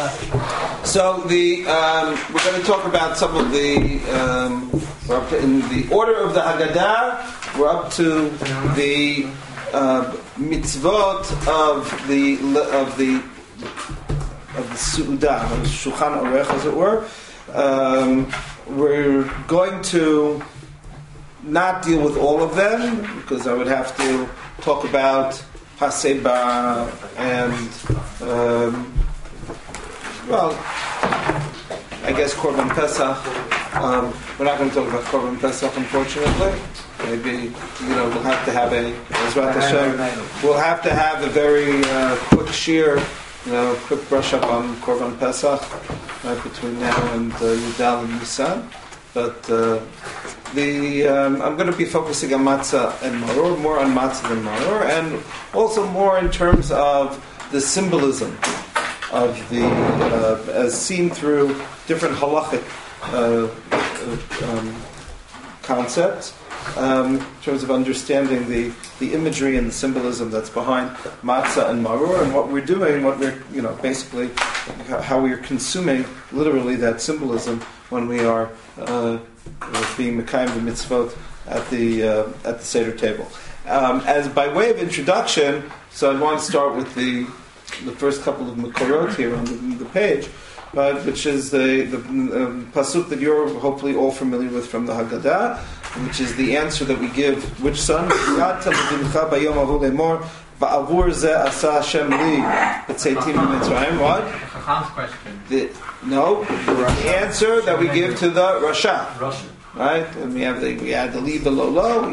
So we're going to talk about some of the. We're up to, in the order of the Haggadah. We're up to the mitzvot of the Su'udah, the Shulchan Aruch, as it were. We're going to not deal with all of them because I would have to talk about Haseba and I guess Korban Pesach. We're not going to talk about Korban Pesach, unfortunately. Maybe we'll have to have we'll have to have a very quick shear, quick brush up on Korban Pesach right between now and Yudal and Nisan. But I'm going to be focusing on matzah and maror, more on matzah than maror, and also more in terms of the symbolism of the as seen through different halachic concepts. In terms of understanding the imagery and the symbolism that's behind matzah and maror, and what we're doing, what we're basically how we are consuming literally that symbolism when we are being mekayim the mitzvot at the Seder table. As by way of introduction, so I want to start with the first couple of makorot here on the page, which is the pasuk that you're hopefully all familiar with from the Haggadah, which is the answer that we give. Which son? What? The answer that we give to the Rasha. Right? And we add the li below lo,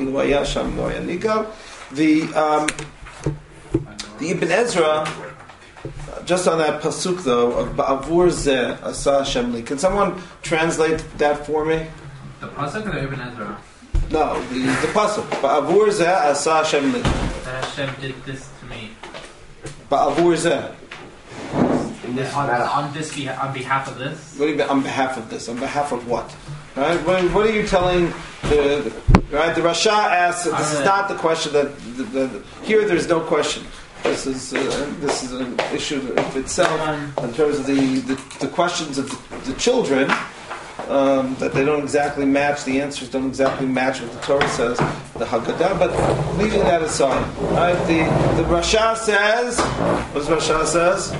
the Ibn Ezra, just on that pasuk though, of Ba'avur Zeh Asa Hashem Li. Can someone translate that for me? The pasuk or the Ibn Ezra? No, the pasuk. Ba'avur Zeh Asa Hashem Li. That Hashem did this to me. Ba'avur Zeh. On behalf of this? What do you mean on behalf of this? On behalf of what? Right? What are you telling the Rasha asks, this is not the question that here there's no question. This is an issue of itself in terms of the questions of the children that they don't exactly match, the answers don't exactly match what the Torah says, the Haggadah, but leaving that aside. Right? The Rasha says, what does Rasha says?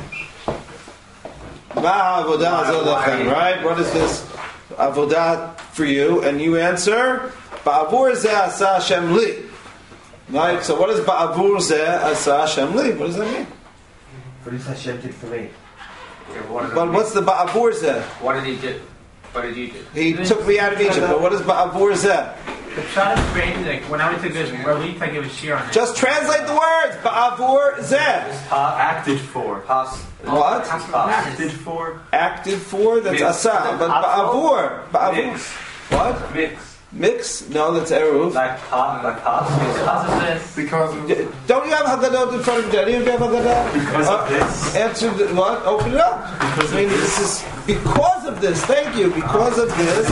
Right? What is this avodah for you? And you answer, Ba'avur zeh asa Hashem li. Right? So what is Ba'avur zeh asa Hashem li? What does that mean? What does Hashem did for me? But what's the Ba'avur zeh? What did he do? What did you do? He took me out of Egypt. But what is Ba'avur zeh? The shot is strange. Like when I went to the Ralit, I gave a shear on it. Just translate the words. Ba'avur zeh. Acted for. What? Acted for. Acted for? That's asa. But Ba'avur. Mix. What? Mix? No, that's eruv. Like Because of this. Don't you have Haggadah in front of you? Do you have Haggadah? Because of this. Answer what? Open it up. This is because of this. Thank you. Because of this.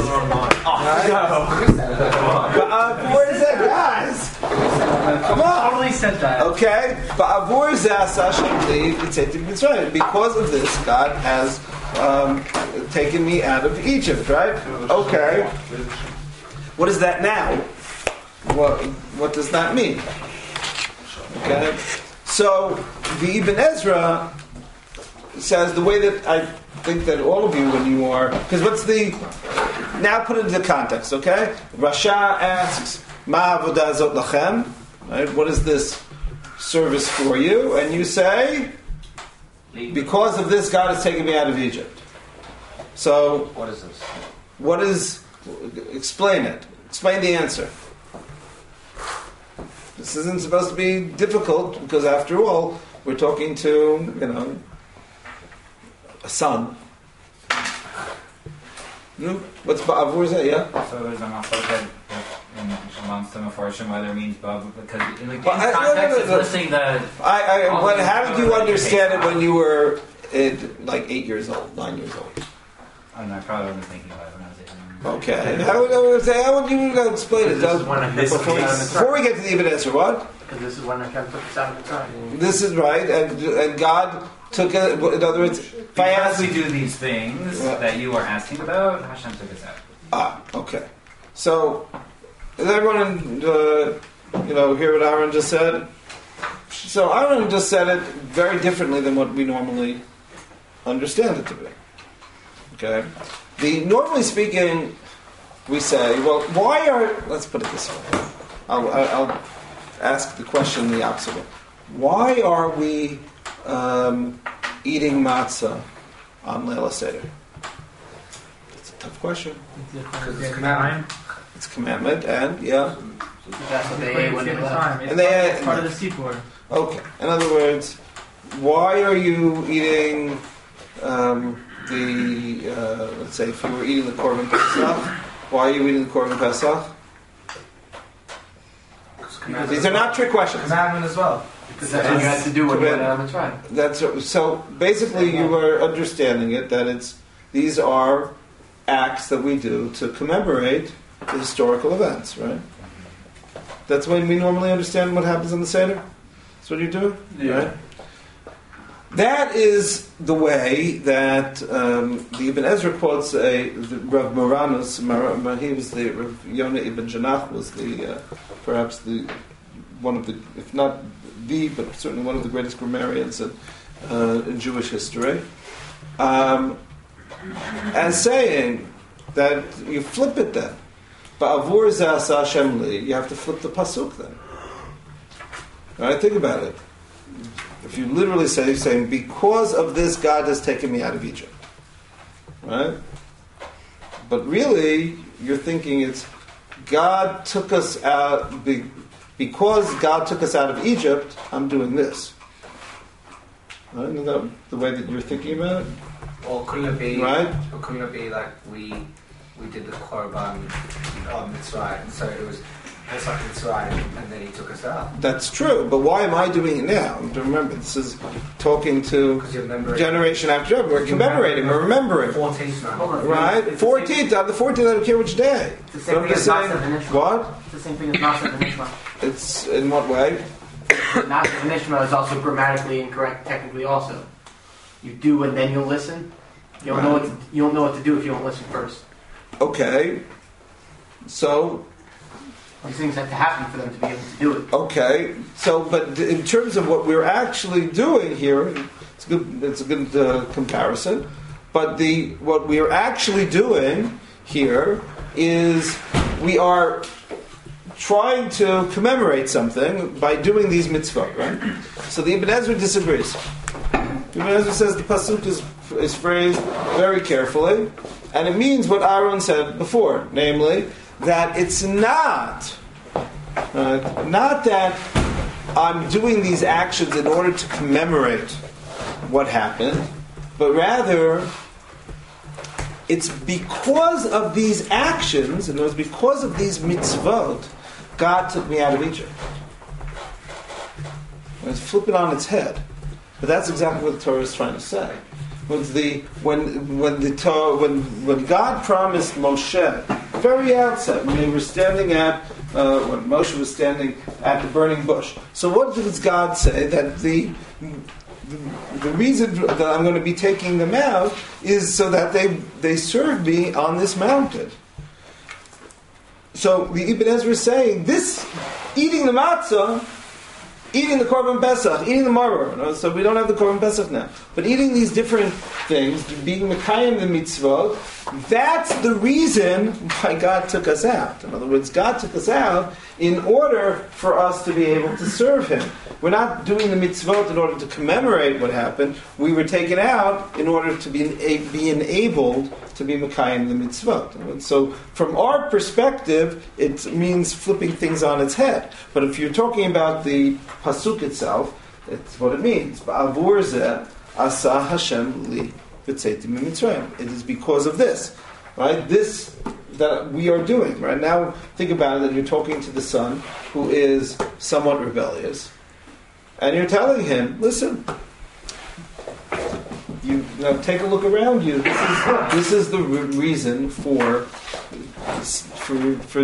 Where is that, guys? Come on. I totally said that. Okay. Ba'avur zeh asa Hashem li b'tzetim Mitzrayim. Because of this, God has taken me out of Egypt. Right? Okay. What is that now? What does that mean? Okay, so the Ibn Ezra says the way that I think that all of you, when you are, because now put it into context. Okay, Rasha asks, "Ma avodah zot lachem?" Right? What is this service for you? And you say, "Because of this, God has taken me out of Egypt." So, What is this? what is? Explain it. Explain the answer. This isn't supposed to be difficult because, after all, we're talking to, a son. What's Ba'avur Zeh? Yeah? So there's a machloket amongst the Mefarshim whether it means Ba'avur, because in the context it's listing the... How did you understand it when you were 8 years old, 9 years old? I don't know, I probably wasn't thinking about it when I was 8. Okay. How would you explain it? Before we get to the Ibn Ezra, what? Because this is when I took us out of the time. This is right, and God took it. In other words, if I Because ask we do these things that you are asking about, Hashem took us out. okay. So, is everyone, hear what Aaron just said? So Aaron just said it very differently than what we normally understand it to be. Okay? Normally speaking, we say, well, let's put it this way. I'll ask the question the opposite way. Why are we eating matzah on Leila Seder? It's a tough question. Because it's commandment. It's a commandment, and That's what they ate when they left. It's part of the Sipur. Okay. In other words, why are you eating let's say if you were eating the Korban Pesach, why are you eating the Korban Pesach? These are not trick questions. Commandment as well. Because that's what you had to do when you went out of Mitzrayim. So basically you are understanding it that these are acts that we do to commemorate the historical events, right? That's when we normally understand what happens in the Seder. That's what you do, right? That is the way that the Ibn Ezra quotes Rav Moranus. He was the Rav Yonah Ibn Janach was perhaps one of the, if not the, but certainly one of the greatest grammarians in Jewish history, as saying that you flip it then. Ba'avur zeh Hashem li, you have to flip the pasuk then. All right, think about it. If you literally saying, because of this, God has taken me out of Egypt. Right? But really, you're thinking it's God took us out, because God took us out of Egypt, I'm doing this. Right? Isn't that the way that you're thinking about it? Or couldn't it be, right? Or couldn't it be like we did the Korban on Mitzrayim, so it was Pesach Mitzrayim, and then he took us out. That's true, but why am I doing it now? Remember, this is talking to generation after generation. We're commemorating, we're remembering. 14th now. Right? 14th, on the 14th, I don't care which day. It's the same thing as Nasa V'Nishma. What? It's the same thing as Nasa V'Nishma. It's, in what way? Nasa V'Nishma is also grammatically incorrect, technically also. You do and then you'll listen. You don't know what to do if you don't listen first. Okay. So these things have to happen for them to be able to do it. Okay. So, but in terms of what we're actually doing here, it's a good comparison. But what we are actually doing here is we are trying to commemorate something by doing these mitzvot, right? So the Ibn Ezra disagrees. Ibn Ezra says the pasuk is phrased very carefully, and it means what Aaron said before, namely that it's not that I'm doing these actions in order to commemorate what happened, but rather it's because of these actions, and it was because of these mitzvot, God took me out of Egypt. Let's flip it on its head. But that's exactly what the Torah is trying to say. When God promised Moshe, very outset, when Moshe was standing at the burning bush. So what does God say? That the reason that I'm going to be taking them out is so that they serve me on this mountain. So the Ibn Ezra is saying this, eating the matzah, eating the Korban Pesach, eating the maror. So we don't have the Korban Pesach now. But eating these different things, being Mekayim the mitzvot, that's the reason why God took us out. In other words, God took us out in order for us to be able to serve Him. We're not doing the mitzvot in order to commemorate what happened. We were taken out in order to be enabled to be Mekayim the mitzvot. And so from our perspective, it means flipping things on its head. But if you're talking about the pasuk itself, it's what it means. Ba'avur zeh asa Hashem li v'tzeitim mitzrayim. It is because of this, right? This that we are doing, right? Now think about it, that you're talking to the son who is somewhat rebellious, and you're telling him, listen, you take a look around you. This is the reason for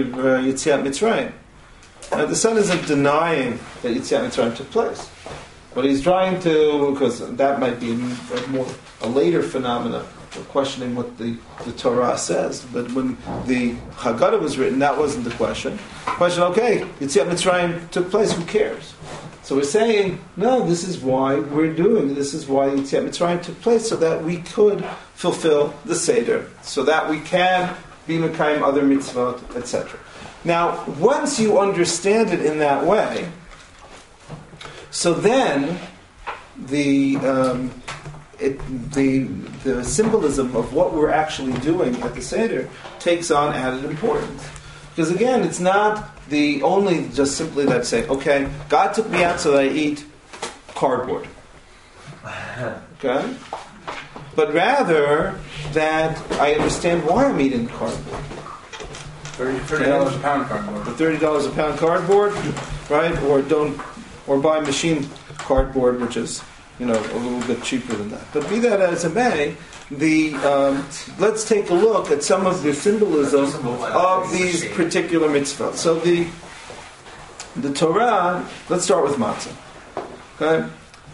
Yetziat Mitzrayim. Now, the son isn't denying that Yetziat Mitzrayim took place. What he's trying to, because that might be a later phenomena, we're questioning what the Torah says. But when the Haggadah was written, that wasn't the question. Okay, Yetziat Mitzrayim took place, who cares? So we're saying, no, this is why we're doing, this is why Yetziat Mitzrayim took place, so that we could fulfill the Seder, so that we can be Mekayim other mitzvot, etc. Now, once you understand it in that way, so then the symbolism of what we're actually doing at the Seder takes on added importance. Because again, it's not the only just simply that say, okay, God took me out so that I eat cardboard. Okay? But rather that I understand why I'm eating cardboard. $30 a pound cardboard. $30 a pound cardboard, right? Or buy machine cardboard, which is a little bit cheaper than that. But be that as it may, let's take a look at some of the symbolism of these particular mitzvot. So the Torah. Let's start with matzah. Okay,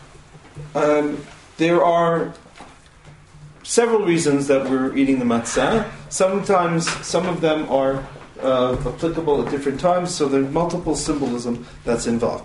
there are several reasons that we're eating the matzah. Sometimes some of them are applicable at different times, so there's multiple symbolism that's involved.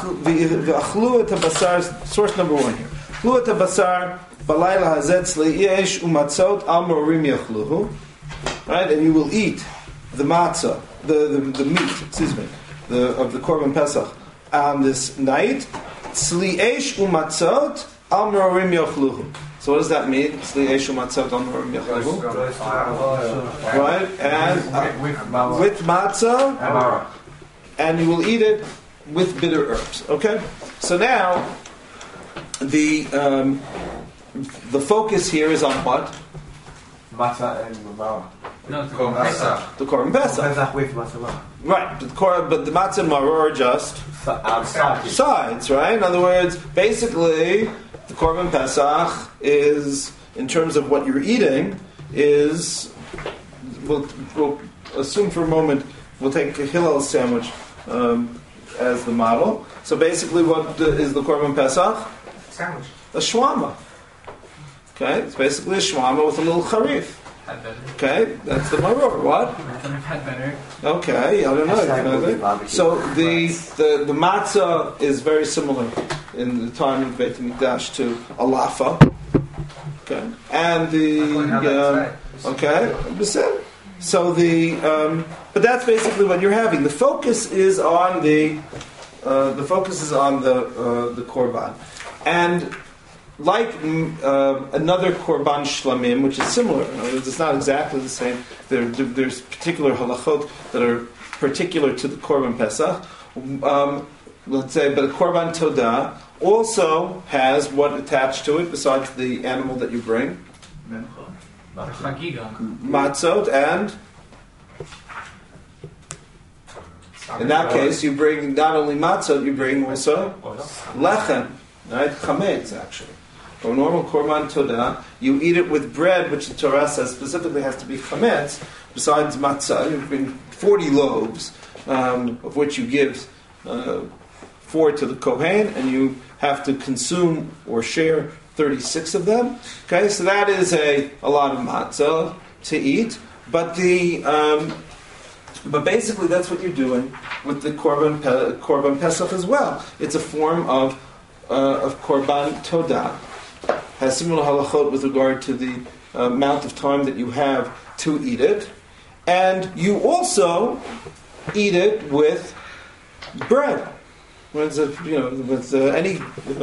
Source number 1 here. Achlu et habasar balayla hazeh tzlei'esh umatzot al morim yachluhu. Right, and you will eat the matzah, the meat, of the Korban Pesach on this night. Tzlei'esh umatzot al morim yachluhu. So what does that mean? Tzlei'esh umatzot al morim yachluhu. Right, and with matzah, and you will eat it with bitter herbs. Okay, so now the focus here is on what? Matzah and Maror. No, the Korban Pesach. The Korban Pesach. Pesach with matzah. Right, but the matzah and maror are just sides, right? In other words, basically, the Korban Pesach is, in terms of what you're eating, is, we'll assume for a moment, we'll take a Hillel sandwich as the model. So basically, what is the Korban Pesach? Sandwich. A shwama. Okay, it's basically a shwama with a little charif. Had better. Okay, that's the maror. What? Had better. Okay, I don't know. So the matzah is very similar in the time of Beit HaMikdash to a lafa. Okay, and so but that's basically what you're having. The focus is on the korban, and like another korban shlamim, which is similar. It's not exactly the same. There's particular halachot that are particular to the korban pesach. Let's say, but a korban todah also has what attached to it besides the animal that you bring. Matzot, and in that case, you bring not only matzot, you bring also lechem, right? Chametz, actually. Or normal korban todah, you eat it with bread, which the Torah says specifically has to be chametz. Besides matzah, you bring 40 loaves, of which you give 4 to the kohen, and you have to consume or share 36 of them. Okay, so that is a lot of matzah to eat. But but basically, that's what you're doing with the korban pesach as well. It's a form of korban todah. Has similar halachot with regard to the amount of time that you have to eat it, and you also eat it with bread. With any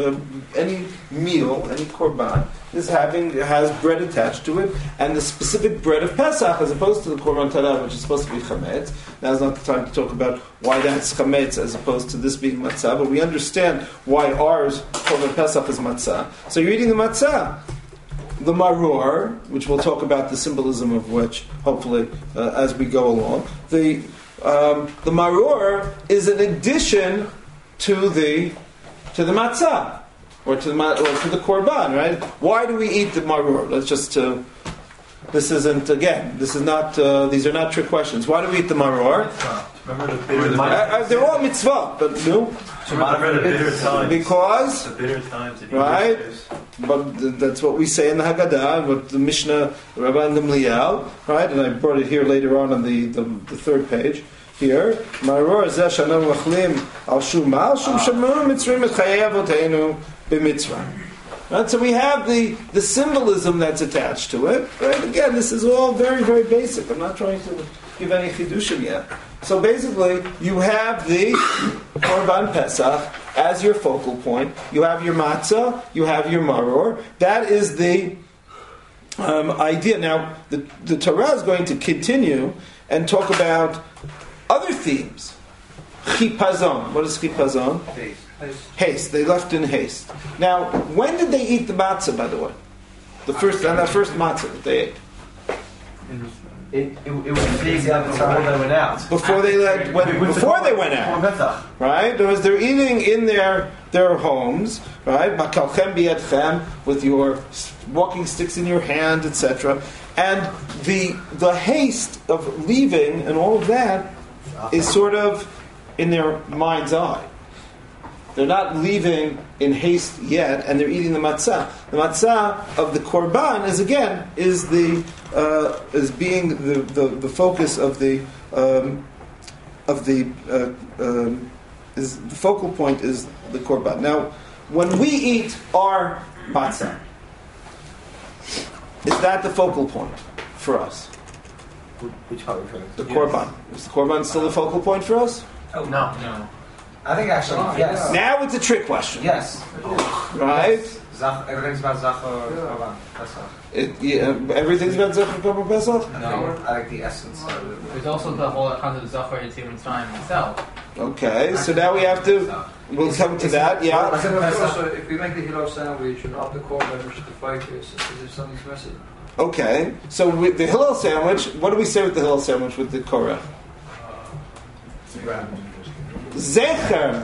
meal, any korban has bread attached to it, and the specific bread of Pesach, as opposed to the korban todah, which is supposed to be chametz. Now's not the time to talk about why that's chametz as opposed to this being matzah, but we understand why ours korban Pesach is matzah. So you're eating the matzah. The maror, which we'll talk about the symbolism of which, hopefully, as we go along. The maror is an addition to the matzah, or to the korban, right? Why do we eat the maror? Let's just. This isn't again. This is not. These are not trick questions. Why do we eat the maror? Remember the they're all mitzvah, but no. For the bitter times. Because, The bitter times. that he Right. uses. but that's what we say in the Haggadah, what the Mishnah, Rabbi Gamliel, right? And I brought it here later on the third page. Here, Maror zeh shanu machlim al shum shamu mitzrim etchayev oteinu b'mitzrayim. Right, so we have the symbolism that's attached to it. Right? Again, this is all very, very basic. I'm not trying to give any chidushim yet. So basically, you have the Korban Pesach as your focal point. You have your matzah. You have your maror. That is the idea. Now, the Torah is going to continue and talk about other themes. Chipazon. What is chipazon? Haste. They left in haste. Now, when did they eat the matzah, by the way? That first matzah that they ate. It was big before they went out. Before they went out. Right? Because they're eating in their homes, right? Makalchem biyadchem, with your walking sticks in your hand, etc. And the haste of leaving and all of that is sort of in their mind's eye. They're not leaving in haste yet, and they're eating the matzah. The matzah of the korban is being the focus of the focal point is the korban. Now, when we eat our matzah, is that the focal point for us? Which part are you referring to? The korban. Is the korban still the focal point for us? Oh, No. I think actually, yes. Now it's a trick question. Yes. Right? Everything's about Zachor Korban Pesach. Everything's about Zechar Korban Pesach? No, I like the essence of it. There's also the whole concept of Zachor Yitzim Mitzrayim itself. Okay, so now we have to. We'll come to that. Yeah. I think also, if we make the Hillel sandwich and after korban, we should fight this. Is something's missing? Okay, so with the Hillel sandwich, what do we say with the Hillel sandwich with the Korach? Zecher.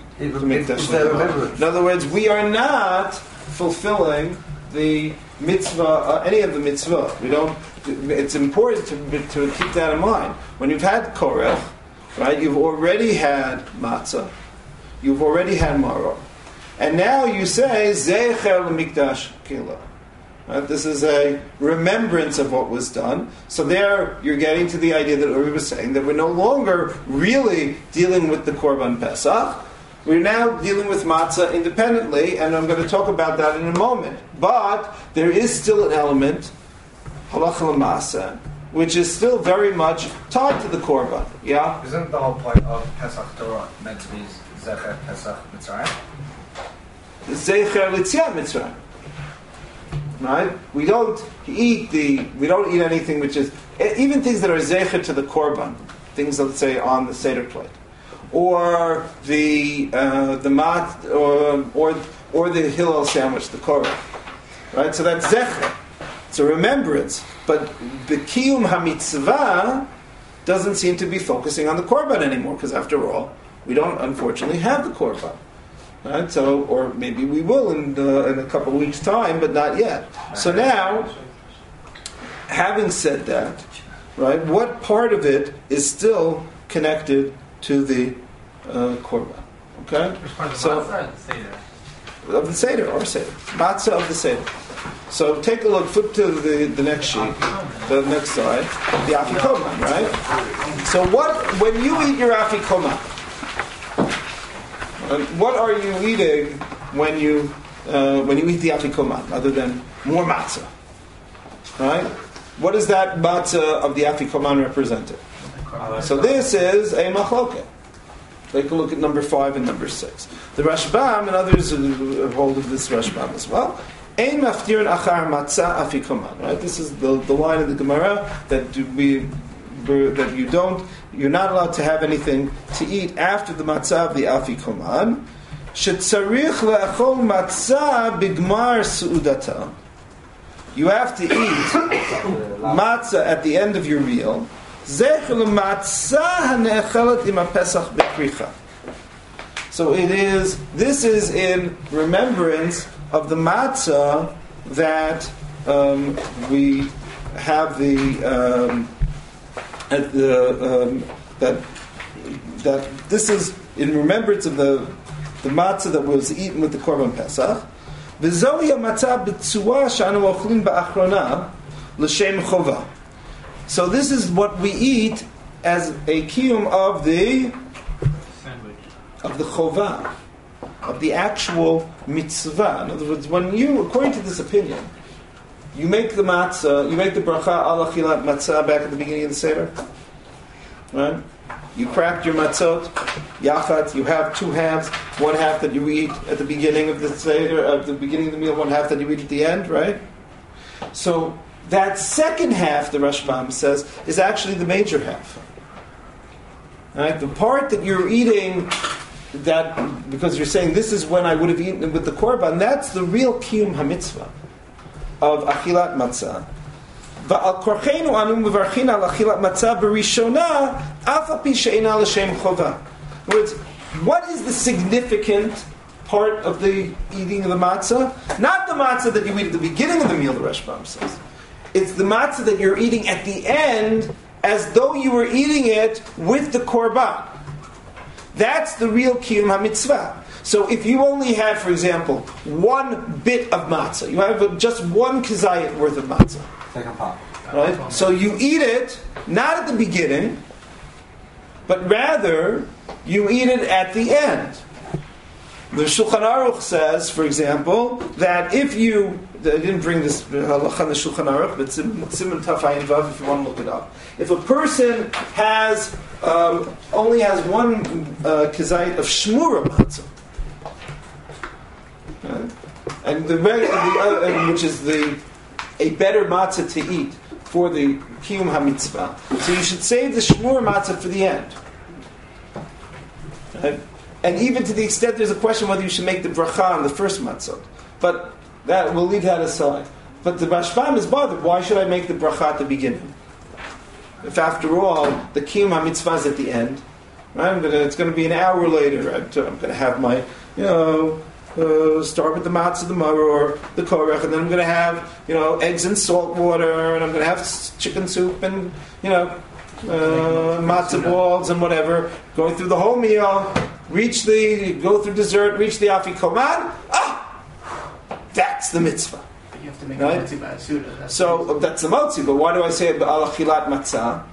In other words, we are not fulfilling the mitzvah, any of the mitzvah. We don't. It's important to keep that in mind. When you've had Korach, right? You've already had matzah. You've already had maror, and now you say Zecher l'mikdash kila. Right? This is a remembrance of what was done. So there you're getting to the idea that Uri was saying, that we're no longer really dealing with the Korban Pesach. We're now dealing with matzah independently, and I'm going to talk about that in a moment. But there is still an element, halacha l'maaseh, which is still very much tied to the Korban. Yeah? Isn't the whole point of Pesach Torah meant to be Zecher Pesach Mitzrayim? Zecher l'tziat Mitzrayim. Right? We don't eat anything which is, even things that are zecher to the korban, things, let's say, on the Seder plate, or the mat, or the Hillel sandwich, the korah. Right? So that's zecher. It's a remembrance. But the kiyum hamitzvah doesn't seem to be focusing on the korban anymore, because after all, we don't unfortunately have the korban. Right? So, or maybe we will in a couple of weeks' time, but not yet. So now, having said that, right, what part of it is still connected to the korban? Okay, Which part of the so matzah or the Seder? of the seder or seder, matzah of the seder. So take a look. Flip to the next sheet, the next slide, the afikoman, right? So when you eat your afikoman? What are you eating when you eat the afikoman, other than more matzah? Right? What is that matzah of the afikoman represented? So this is a machloket. Take a look at number 5 and number 6. The Rashbam and others hold of this Rashbam as well. Ein maftirin achar matzah afikoman. Right? This is the line of the Gemara that you're not allowed to have anything to eat after the matzah of the afikoman. Shetzarich le'achol matzah bigmar su'udata. You have to eat matzah at the end of your meal. Zecher le'matzah ha'ne'echelet im ha'pesach b'kricha. So this is in remembrance of the matzah that we have that this is in remembrance of the the matzah that was eaten with the Korban Pesach. V'zohi hamatzah b'tzua she'anu ochlin ba'achrona l'shem chova. So this is what we eat as a kiyum of the chova, of the actual mitzvah. In other words, when you, according to this opinion, you make the matzah, you make the bracha al achilat matzah back at the beginning of the Seder, right? You cracked your matzot, yachat, you have two halves, one half that you eat at the beginning of the Seder, at the beginning of the meal, one half that you eat at the end, right? So that second half, the Rashbam says, is actually the major half. Right? The part that you're eating, that because you're saying this is when I would have eaten it with the Korban, that's the real Kiyum HaMitzvah of Achilat Matzah. Va'al korcheinu anu mevarchin al achilat matzah b'rishona af al pi she'ena l'shem chova. In other words, what is the significant part of the eating of the matzah? Not the matzah that you eat at the beginning of the meal, the Rashbam says. It's the matzah that you're eating at the end, as though you were eating it with the korban. That's the real kiyum hamitzvah. So if you only have, for example, one bit of matzah, you have just one kazayit worth of matzah. Second part. Right? So you eat it not at the beginning, but rather you eat it at the end. The Shulchan Aruch says, for example, that if you, I didn't bring this halacha in the Shulchan Aruch, but Siman Taf Ayin Vav if you want to look it up. If a person has only has one kazayit of shmura matzah, and which is a better matzah to eat for the kiyum hamitzvah, so you should save the shmura matzah for the end. Right? And even to the extent there's a question whether you should make the bracha on the first matzah, but that we'll leave that aside. But the Rashbam is bothered. Why should I make the bracha at the beginning? If after all the kiyum hamitzvah is at the end, right? It's going to be an hour later. I'm going to have my, start with the matzah, the maror, the korech, and then I'm going to have, eggs and salt water, and I'm going to have chicken soup and, matzah balls and whatever. Going through the whole meal, go through dessert, reach the afikoman. That's the mitzvah. But you have to make right? a motzi by a suda. So that's the motzi. But why do I say al achilat matzah?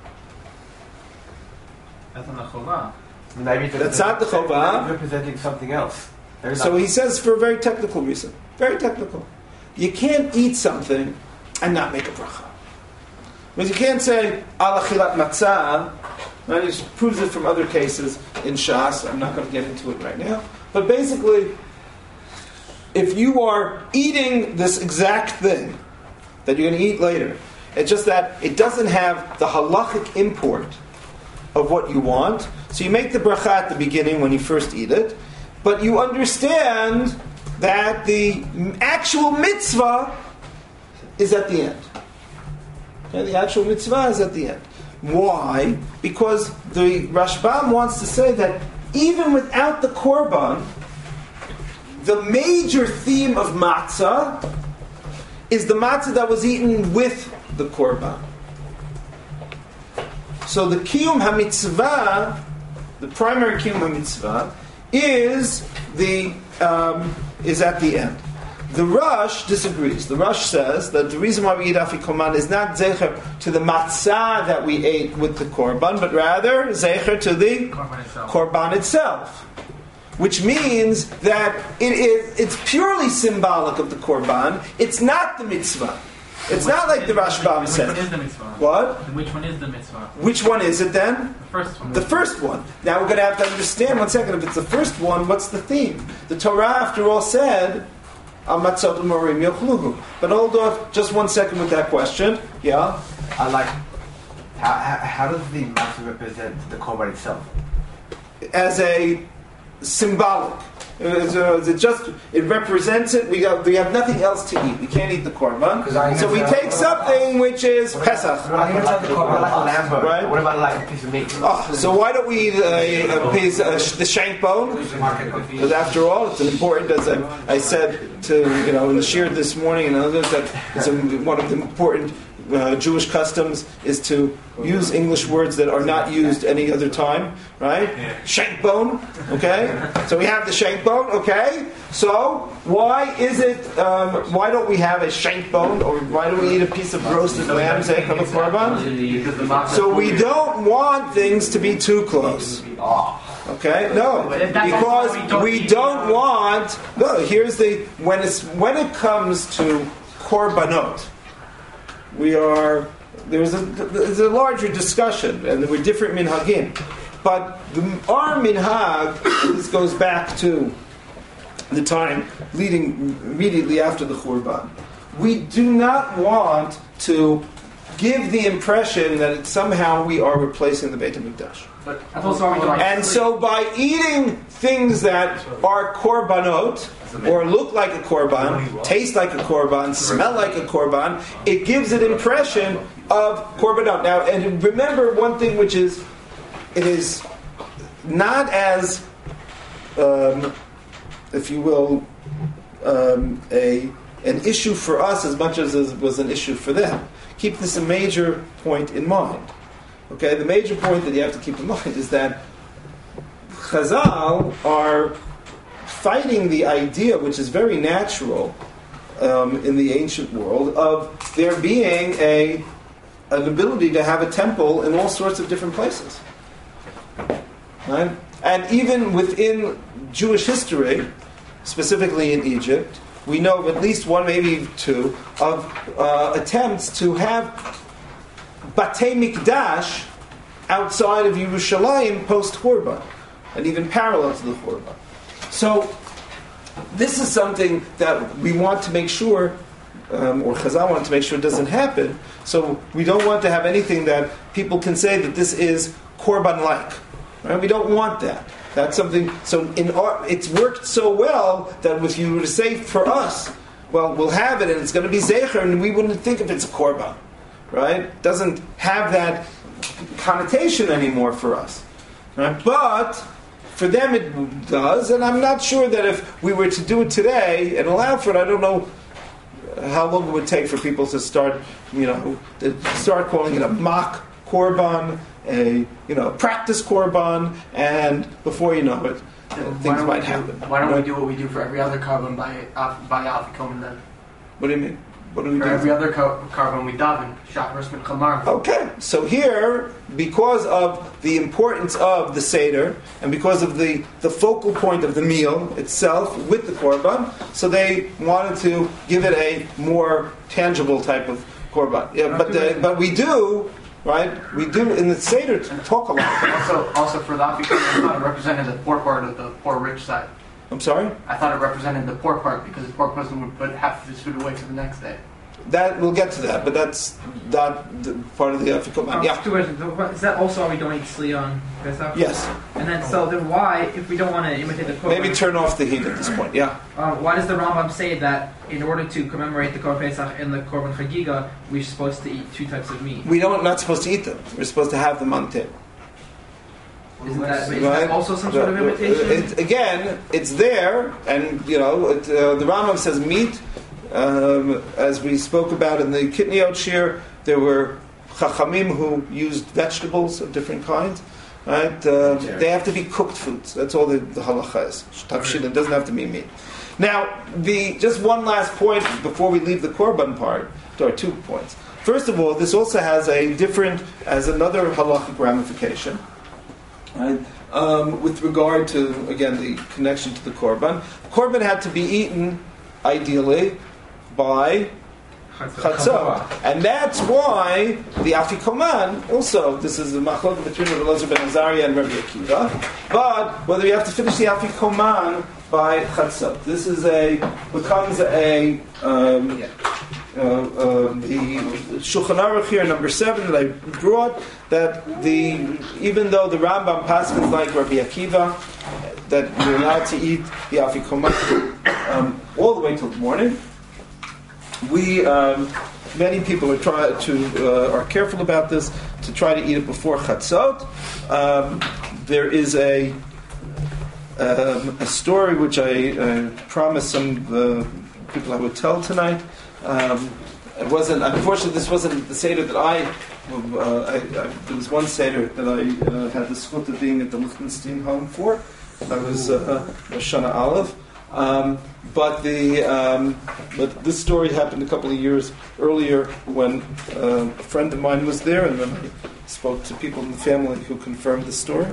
That's on the chovah. Maybe That's not the chovah. representing something else. So he says for a very technical reason. Very technical. You can't eat something and not make a bracha. Because you can't say al achilat matzah. And he proves it from other cases in Shas. I'm not going to get into it right now. But basically, if you are eating this exact thing that you're going to eat later, it's just that it doesn't have the halachic import of what you want. So you make the bracha at the beginning when you first eat it, but you understand that the actual mitzvah is at the end. Okay, the actual mitzvah is at the end. Why? Because the Rashbam wants to say that even without the korban, the major theme of matzah is the matzah that was eaten with the korban. So the kiyum hamitzvah, the primary kiyum hamitzvah, is at the end. The Rosh disagrees. The Rosh says that the reason why we eat afikoman is not zecher to the matzah that we ate with the korban, but rather zecher to the korban itself. Which means that it's purely symbolic of the korban. It's not the mitzvah. It's not like the Rashbam said. Which one is the mitzvah? What? Which one is the mitzvah? Which one is it then? The first one. The first one. Now we're going to have to understand, one second, if it's the first one, what's the theme? The Torah, after all, said, Al matzot u'morim yochluhu. But hold on just 1 second with that question. Yeah? How does the matzah represent the korban itself? As a symbolic. It represents it. We have nothing else to eat. We can't eat the korban. So we take something which is Pesach. Right? What about like a piece of meat? So why don't we eat a piece the shank bone? Because after all, it's an important, as I said to in the shir this morning and others, that it's one of the important Jewish customs is to use English words that are not used any other time, right? Shank bone, okay? So we have the shank bone, okay? So why is it? Why don't we have a shank bone, or why don't we eat a piece of roasted lamb, say, from a korban? So we don't want things to be too close. Okay, no, because we don't want. No, here's the when it comes to korbanot, there's a larger discussion, and there were different minhagim, but our minhag, this goes back to the time leading immediately after the Khurban. We do not want to give the impression that somehow we are replacing the Beit HaMikdash. And so by eating things that are korbanot, or look like a korban, taste like a korban, smell like a korban, it gives an impression of korbanot. Now, and remember one thing, which is, it is not as, if you will, an issue for us as much as it was an issue for them. Keep this a major point in mind. Okay, the major point that you have to keep in mind is that Chazal are fighting the idea, which is very natural in the ancient world, of there being an ability to have a temple in all sorts of different places. Right? And even within Jewish history, specifically in Egypt, we know of at least one, maybe two, of attempts to have Batei Mikdash outside of Yerushalayim post-Khurban, and even parallel to the Khurban. So, this is something that we want to make sure, or Chazal want to make sure doesn't happen, so we don't want to have anything that people can say that this is Khurban-like. Right? We don't want that. That's something. So it's worked so well that if you were to say for us, well, we'll have it and it's going to be zecher, and we wouldn't think if it's a korban, right? It doesn't have that connotation anymore for us, right? But for them it does, and I'm not sure that if we were to do it today and allow for it, I don't know how long it would take for people to start calling it a mock korban, a practice korban, and before you know it, things might happen. Why don't we do what we do for every other korban by Afikomen then? What do you mean? What do we do? For every other korban we daven, Shachar Min Chamar. Okay, so here, because of the importance of the Seder, and because of the focal point of the meal itself with the korban, so they wanted to give it a more tangible type of korban. Yeah, but we do. Right? We do in the Seder talk a lot. Also for the Afikomen, I thought it represented the poor part of the poor rich side. I'm sorry? I thought it represented the poor part because the poor person would have his food away for the next day. That we'll get to that, but that's not the part of the Afikomen. Yeah. 2 questions. Is that also why we don't eat sli on Pesach? Yes. And then why, if we don't want to imitate the Korban, maybe turn off the heat at this point. Yeah. Why does the Rambam say that in order to commemorate the Korban Pesach and the Korban Chagiga, we're supposed to eat 2 types of meat? We're not supposed to eat them. We're supposed to have them on the table. Isn't that also some sort of imitation? Again, it's there, and the Rambam says meat. As we spoke about in the Kitniot Shir, there were Chachamim who used vegetables of different kinds. Right? They have to be cooked foods. That's all the halacha is. Tafshil, it doesn't have to be meat. Now, just one last point before we leave the korban part. There are 2 points. First of all, this also has another halachic ramification. Right? With regard to, again, the connection to the korban. Korban had to be eaten, ideally, by Chatzot. And that's why the Afikoman, also, this is the machlok between Rabbi Elazar ben Azariah and Rabbi Akiva, but whether you have to finish the Afikoman by Chatzot. This becomes the Shulchan Aruch here, number 7, that I brought, that even though the Rambam paskins like Rabbi Akiva, that you're allowed to eat the Afikoman all the way till the morning. Many people are careful about this, to try to eat it before Chatzot. There is a story which I promised some people I would tell tonight. it wasn't. Unfortunately, this wasn't the seder that I there was one seder that I had the zchut of being at the Lichtenstein home for. That was Shana Aleph. But this story happened a couple of years earlier when a friend of mine was there, and then I spoke to people in the family who confirmed the story.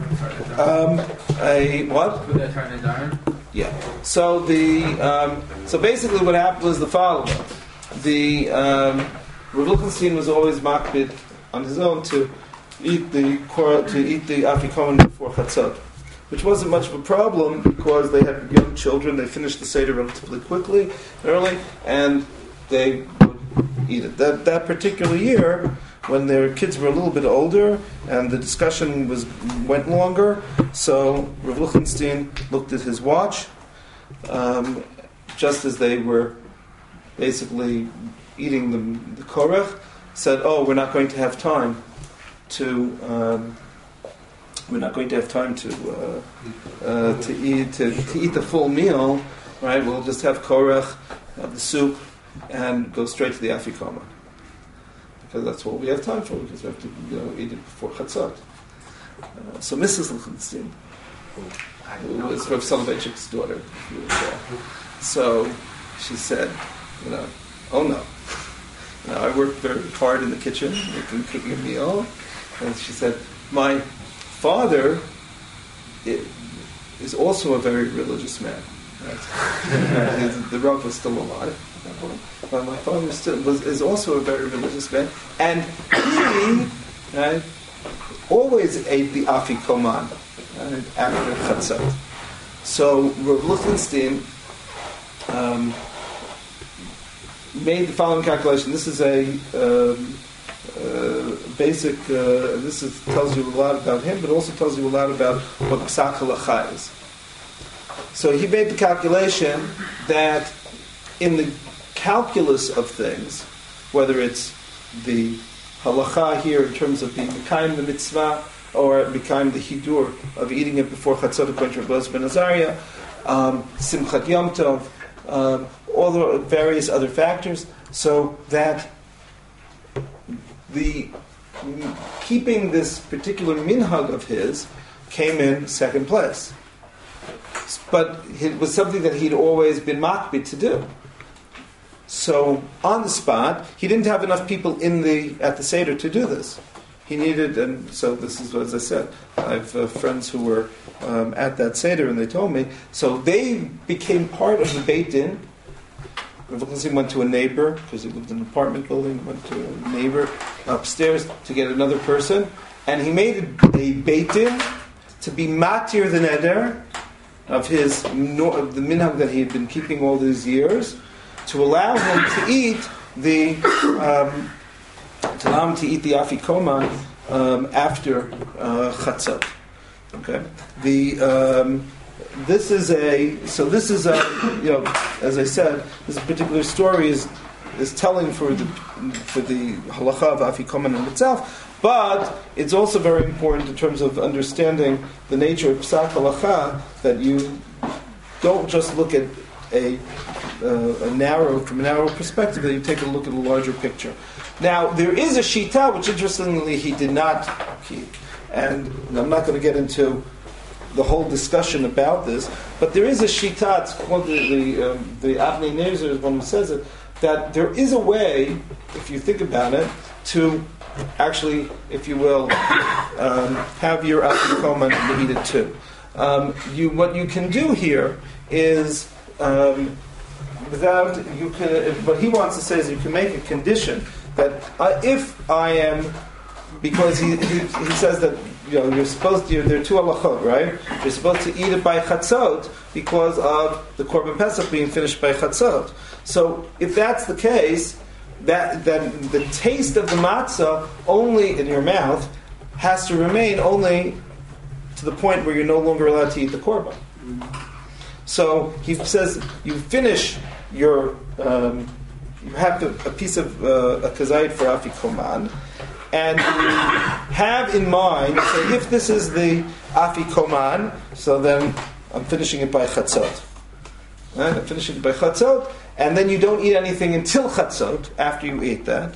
What? Would they turn it down? Yeah. So basically what happened was the following: Rav Lichtenstein was always makbid on his own to eat the afikoman before chatzot, which wasn't much of a problem because they had young children. They finished the seder relatively quickly, early, and they would eat it. That particular year, when their kids were a little bit older and the discussion went longer, so Rav Lichtenstein looked at his watch, just as they were basically eating the korech, said, "Oh, we're not going to have time to eat the full meal, right? We'll just have korech, have the soup, and go straight to the afikoma, because that's what we have time for. Because we have to eat it before chatzot." So Mrs. Lichtenstein, who was Rav Soloveitchik's daughter, so she said, "Oh no. I worked very hard in the kitchen, cooking a meal," and she said, "My father is also a very religious man." Right? The Rav was still alive. But my father is also a very religious man, and he always ate the afikoman after chatzot. So Rav Lichtenstein made the following calculation. This is a basic. Tells you a lot about him, but also tells you a lot about what psak halacha is. So he made the calculation that in the calculus of things, whether it's the halacha here in terms of being mekayim the mitzvah or mekayim the hidur of eating it before chatzot according to Rabbi ben Azariah, simchat yom tov, all the various other factors, so that the keeping this particular minhag of his came in second place. But it was something that he'd always been makbid to do. So on the spot, he didn't have enough people at the Seder to do this. He needed, and so this is, as I said, I have friends who were at that Seder, and they told me, so they became part of the Beit Din. Rav Lichtenstein went to a neighbor, because he lived in an apartment building, went to a neighbor upstairs to get another person, and he made a Beit Din to be matir the neder of the minhag that he had been keeping all these years, to allow him to eat the afikoman after chatzot. Okay, this is as I said, this particular story is telling for the halacha of afikoman in itself, but it's also very important in terms of understanding the nature of psak halacha, that you don't just look at from a narrow perspective, that you take a look at a larger picture. Now, there is a shita which, interestingly, he did not keep, and I'm not going to get into the whole discussion about this, but there is a shita. It's called the Avnei Nezer is one who says it, that there is a way, if you think about it, to actually, if you will, have your afikoman and eat it too. What you can do here is, what he wants to say is you can make a condition that if I am, because he says that you're supposed to, there are two halachot, right? You're supposed to eat it by chatzot because of the Korban Pesach being finished by chatzot. So if that's the case, then the taste of the matzah only in your mouth has to remain only to the point where you're no longer allowed to eat the korban. So he says you finish your, you have a piece of a kazait for afikoman, and you have in mind, so if this is the afikoman, so then I'm finishing it by chatzot. Right? I'm finishing it by chatzot, and then you don't eat anything until Chatzot, after you ate that.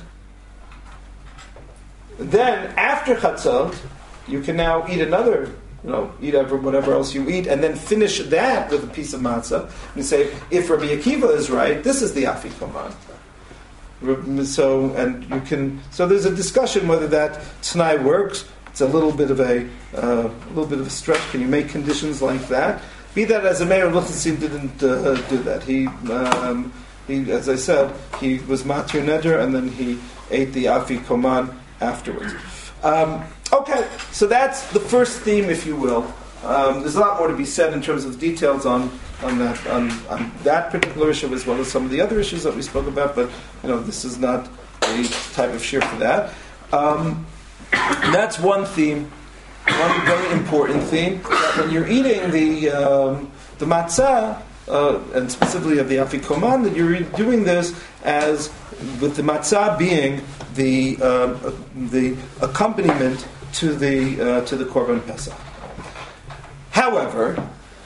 Then, after Chatzot, you can now eat another, eat whatever else you eat, and then finish that with a piece of matzah. And you say, if Rabbi Akiva is right, this is the afikoman. So there's a discussion whether that t'nai works. It's a little bit of a stretch. Can you make conditions like that? Be that as a Meir Lichtenstein didn't do that. He, as I said, he was matir neder, and then he ate the afikoman afterwards. Okay, so that's the first theme, if you will. There's a lot more to be said in terms of details on that particular issue, as well as some of the other issues that we spoke about. But this is not a type of shir for that. That's one theme, one very important theme. That when you're eating the matzah, and specifically of the afikoman, that you're doing this as with the matzah being the accompaniment to the korban pesach. However,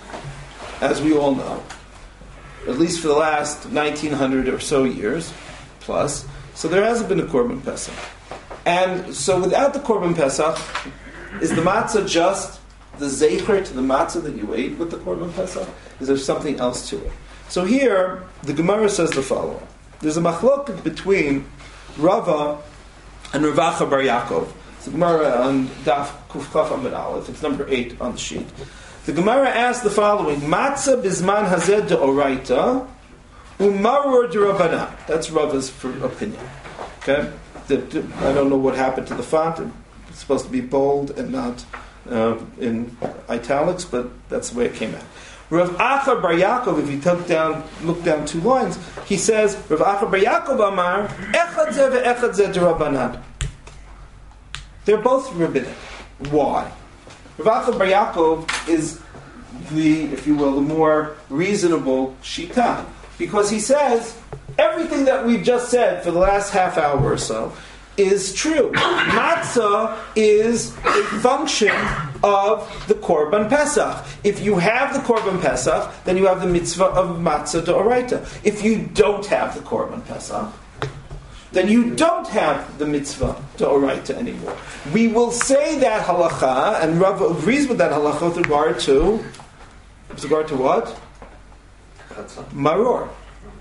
as we all know, at least for the last 1900 or so years plus, so there hasn't been a korban pesach, and so without the korban pesach, is the matzah just the zeicher to the matzah that you ate with the korban pesach? Is there something else to it? So here, the Gemara says the following: there's a machlok between Rava and Rav Acha bar Yaakov. It's the Gemara on Daf Kuf Chaf Amud Aleph. It's number 8 on the sheet. The Gemara asks the following: Matzah bizman hazeh deoraita umarur derabanan. That's Rava's opinion. Okay, I don't know what happened to the font. It's supposed to be bold and not in italics, but that's the way it came out. Rav Acha bar Yaakov, if you look down 2 lines, he says, Rav Acha bar Yaakov Amar, Echad zeh ve'echad zeh derabanan. They're both rabbinic. Why? Rav Acha bar Yaakov is the more reasonable shita, because he says everything that we've just said for the last half hour or so is true. Matzah is a function of the Korban Pesach. If you have the Korban Pesach, then you have the mitzvah of Matzah d'oraita. If you don't have the Korban Pesach, then you don't have the mitzvah d'oraita anymore. We will say that halacha, and Rav agrees with that halacha with regard to what? Maror.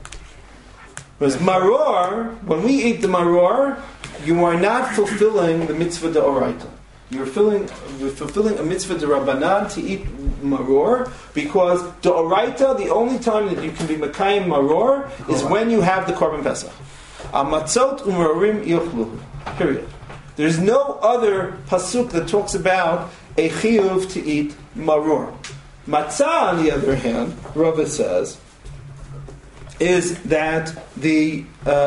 Whereas maror, when we eat the maror, you are not fulfilling the mitzvah d'oraita. You're fulfilling a mitzvah d'Rabbanan to eat maror, because d'oraita, the only time that you can be mekayim maror is when you have the korban pesach. Amatzot umarorim yochlu. Period. There's no other pasuk that talks about a chiyuv to eat maror. Matzah, on the other hand, Rava says, is that the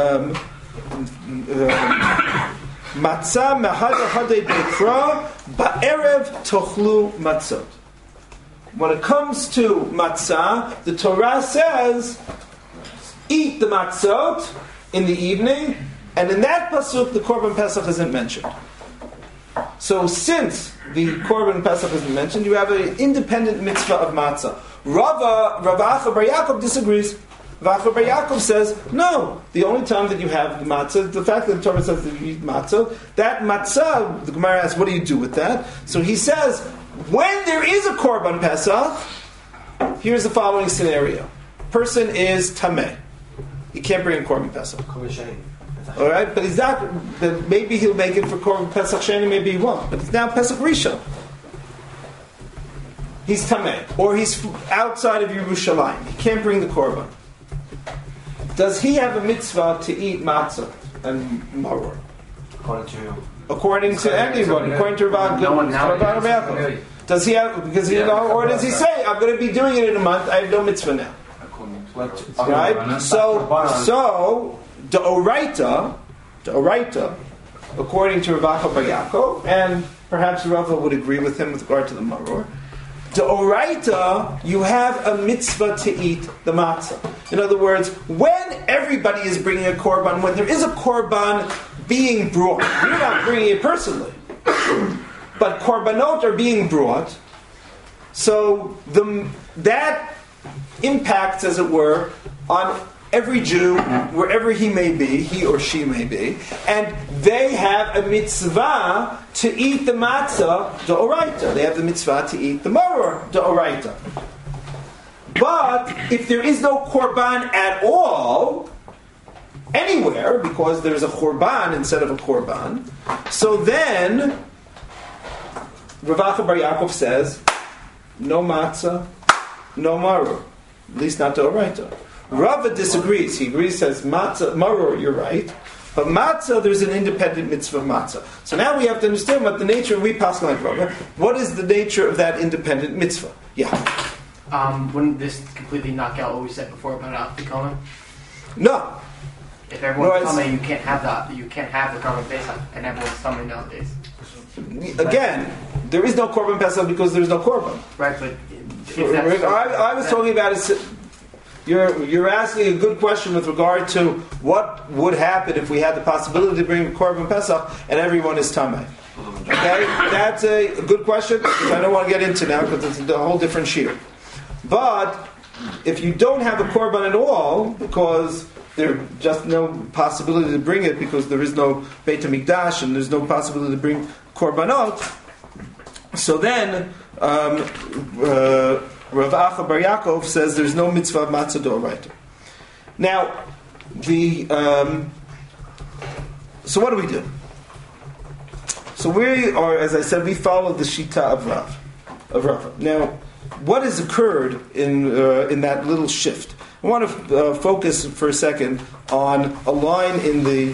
matzah mehada hadei bekra ba'erev tochlu matzot. When it comes to matzah, the Torah says, eat the matzot in the evening, and in that pasuk, the korban pesach isn't mentioned. So since the korban pesach isn't mentioned, you have an independent mitzvah of matzah. Rav Acha bar Yaakov disagrees. Rav Acha bar Yaakov says, no, the only time that you have the matzah, the fact that the Torah says that you eat matzah, that matzah, the Gemara asks, what do you do with that? So he says, when there is a korban pesach, here's the following scenario. Person is tameh. He can't bring a korban pesach. All right, but he's not. Maybe he'll make it for korban pesach sheni, maybe he won't. But it's now pesach rishon. He's tameh, or he's outside of Yerushalayim. He can't bring the korban. Does he have a mitzvah to eat matzah and maror? According to anyone, according to Rabban Yaakov. Does he have? Because or does he say, "I'm going to be doing it in a month. I have no mitzvah now." Right. So d'oraita, according to Rav Acha bar Yaakov, and perhaps Rava would agree with him with regard to the maror. D'oraita, you have a mitzvah to eat the matzah. In other words, when everybody is bringing a korban, when there is a korban being brought, you're not bringing it personally, but korbanot are being brought, so that impacts, as it were, on every Jew, wherever he may be, he or she may be, and they have a mitzvah to eat the matzah d'oraita. They have the mitzvah to eat the maror d'oraita. But if there is no korban at all, anywhere, because there's a korban instead of a korban, so then Rav Acha Bar Yaakov says, no matzah, no maror. At least not d'oraita. Rava disagrees. He agrees, says, matzah, maror, you're right. But matzah, there's an independent mitzvah matzah. So now we have to understand what the nature, we pass like Rava, what is the nature of that independent mitzvah? Yeah. Wouldn't this completely knock out what we said before about Afikomen? No. If everyone's coming, you can't have that. You can't have the Korban Pesach, and everyone's coming nowadays. Again, there is no Korban Pesach because there's no Korban. Right, but I was talking about it. You're asking a good question with regard to what would happen if we had the possibility to bring a Korban Pesach and everyone is Tameh. Okay, that's a good question, which I don't want to get into now because it's a whole different shiur. But if you don't have a Korban at all, because there's just no possibility to bring it because there is no Beit HaMikdash and there's no possibility to bring Korbanot, so then Rav Acha Bar Yaakov says there's no mitzvah of matzah d'oraita. Now, so what do? So we are, as I said, we follow the Shita of Rav. Now, what has occurred in that little shift? I want to focus for a second on a line in the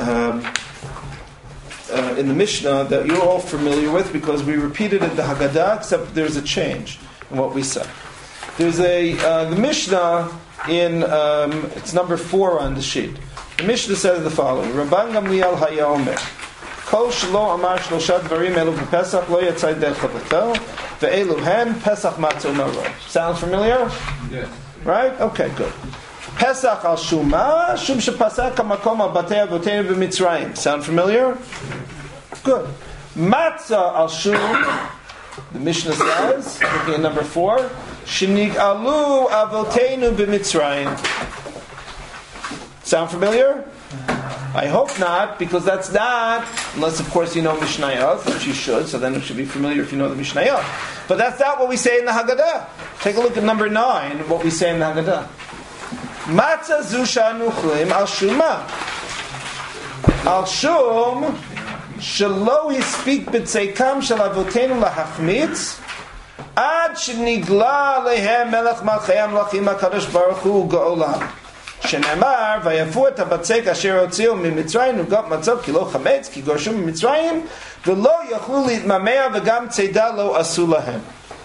Mishnah that you're all familiar with because we repeated it in the Haggadah, except there's a change in what we said. There's the Mishnah in it's number 4 on the sheet. The Mishnah says the following: Rabban Gamliel haya omer, Kol shelo amar shlosha dvarim elu b'Pesach lo yatzai derech haBetel ve'elu hen Pesach matzah maror. Sounds familiar? Yes. Right? Okay, good. Pesach al Shuma, Shum shepasak hamakom al batei avoteinu b'Mitzrayim. Sound familiar? Good. Matzah al Shum, the Mishnah says, looking at number 4, Shenig alu avoteinu b'Mitzrayim. Sound familiar? I hope not, because that's not, unless of course you know Mishnayot, which you should, so then it should be familiar if you know the Mishnayot. But that's not what we say in the Haggadah. Take a look at number 9, what we say in the Haggadah. Matzah zu shanuchlim al shuma. Al shum shelo hispeak b'tzeikam shel avotenu lahachmitz ad shenigla lehem melech malchayam lachim HaKadosh Baruch Hu ga'olam. Shenemar vayafu et habatzek asher hotziu mimitzrayim ugat matzav ki lo chametz ki gorshu mimitzrayim v'lo yachlu litmamea v'gam tzeidah lo asu lahem.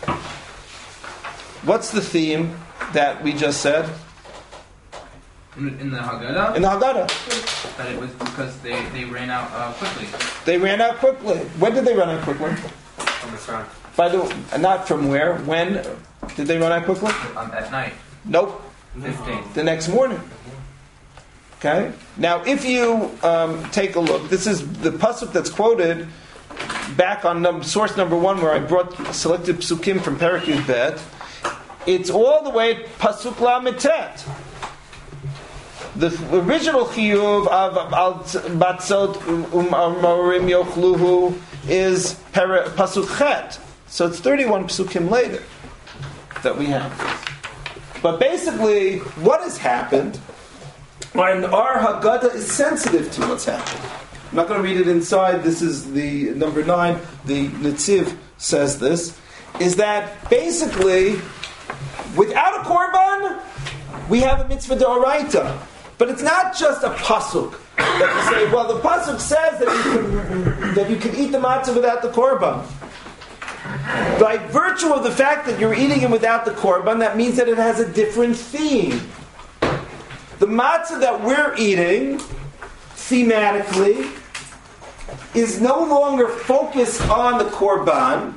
What's the theme that we just said? In the Haggadah? In the Haggadah. That it was because they ran out quickly. They ran out quickly. When did they run out quickly? From the front. By the not from where? When did they run out quickly? At night. Nope. 15. The next morning. Okay. Now, if you take a look, this is the pasuk that's quoted back on source number 1, where I brought selected psukim from Perek Yud Bet. It's all the way at pasuk lamed tet. The original chiyuv of al batzot umarim yochluhu is pasuk chet. So it's 31 psukim later that we have. But basically, what has happened, and our Haggadah is sensitive to what's happened. I'm not going to read it inside. This is the number 9. The Netziv says this, is that basically, without a korban, we have a mitzvah d'oraita. But it's not just a pasuk that you say, well, the pasuk says that you can eat the matzah without the korban. By virtue of the fact that you're eating it without the korban, that means that it has a different theme. The matzah that we're eating, thematically, is no longer focused on the korban.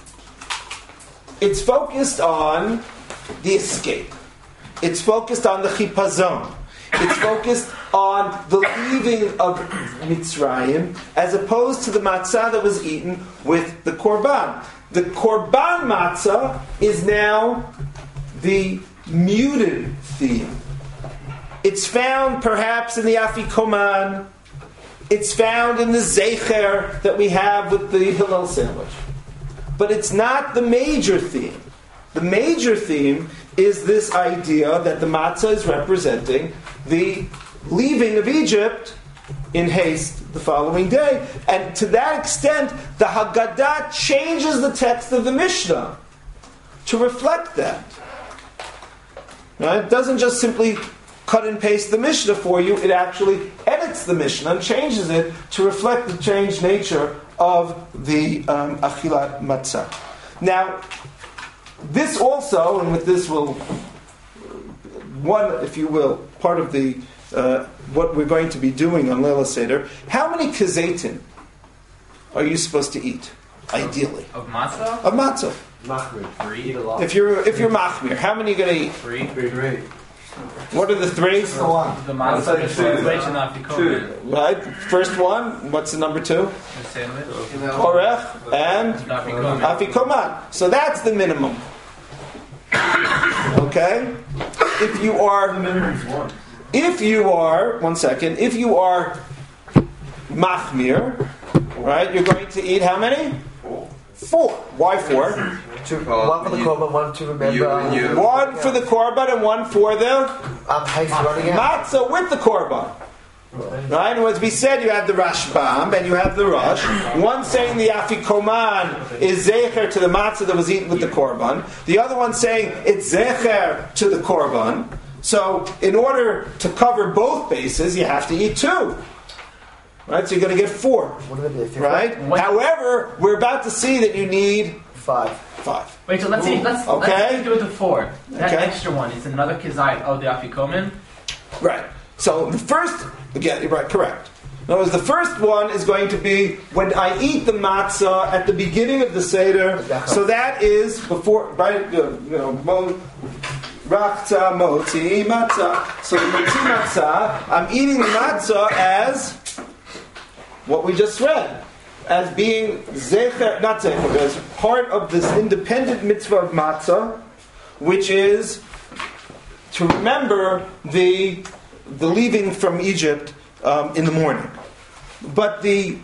It's focused on the escape. It's focused on the chipazon. It's focused on the leaving of Mitzrayim, as opposed to the matzah that was eaten with the korban. The korban matzah is now the muted theme. It's found perhaps in the Afikoman. It's found in the Zecher that we have with the Hillel sandwich. But it's not the major theme. The major theme is this idea that the matzah is representing the leaving of Egypt in haste the following day. And to that extent, the Haggadah changes the text of the Mishnah to reflect that. Right? It doesn't just simply cut and paste the Mishnah for you, it actually edits the Mishnah and changes it to reflect the changed nature of the Achilat Matzah. Now, this also, and with this will, one, if you will, part of the what we're going to be doing on Leila Seder, how many kazetin are you supposed to eat, ideally? Of matzah? Of matzah. Machmir. 3. Eat a lot. If you're machmir, how many are you going to eat? 3. Three. What are the three? The matzah is translation of Afikomen. Right. First one. What's the number 2? The sandwich. Korech and Afikomen. Afikoman. So that's the minimum. Okay. If you are, one second. If you are machmir, right, you're going to eat how many? 4. Why 4? 2. One for the korban, one to remember. One for the korban and one for the running out. matzah with the korban. Right? And as we said, you have the Rashbam and you have the Rosh. One saying the Afikoman is zecher to the matzah that was eaten with the korban. The other one saying it's zecher to the korban. So, in order to cover both bases, you have to eat 2. Right? So you're going to get 4. What are they? Right? However, we're about to see that you need 5. Wait, so let's do it to 4. That Okay. extra one is another kizayit of the Afikomen. Right. So the first, again, right, correct. In other words, the first one is going to be when I eat the matzah at the beginning of the Seder. So that is before, right, rachza moti matzah. So the moti matzah, I'm eating the matzah as what we just read. As being zecher, not zecher, as part of this independent mitzvah of matzah, which is to remember the leaving from Egypt in the morning. But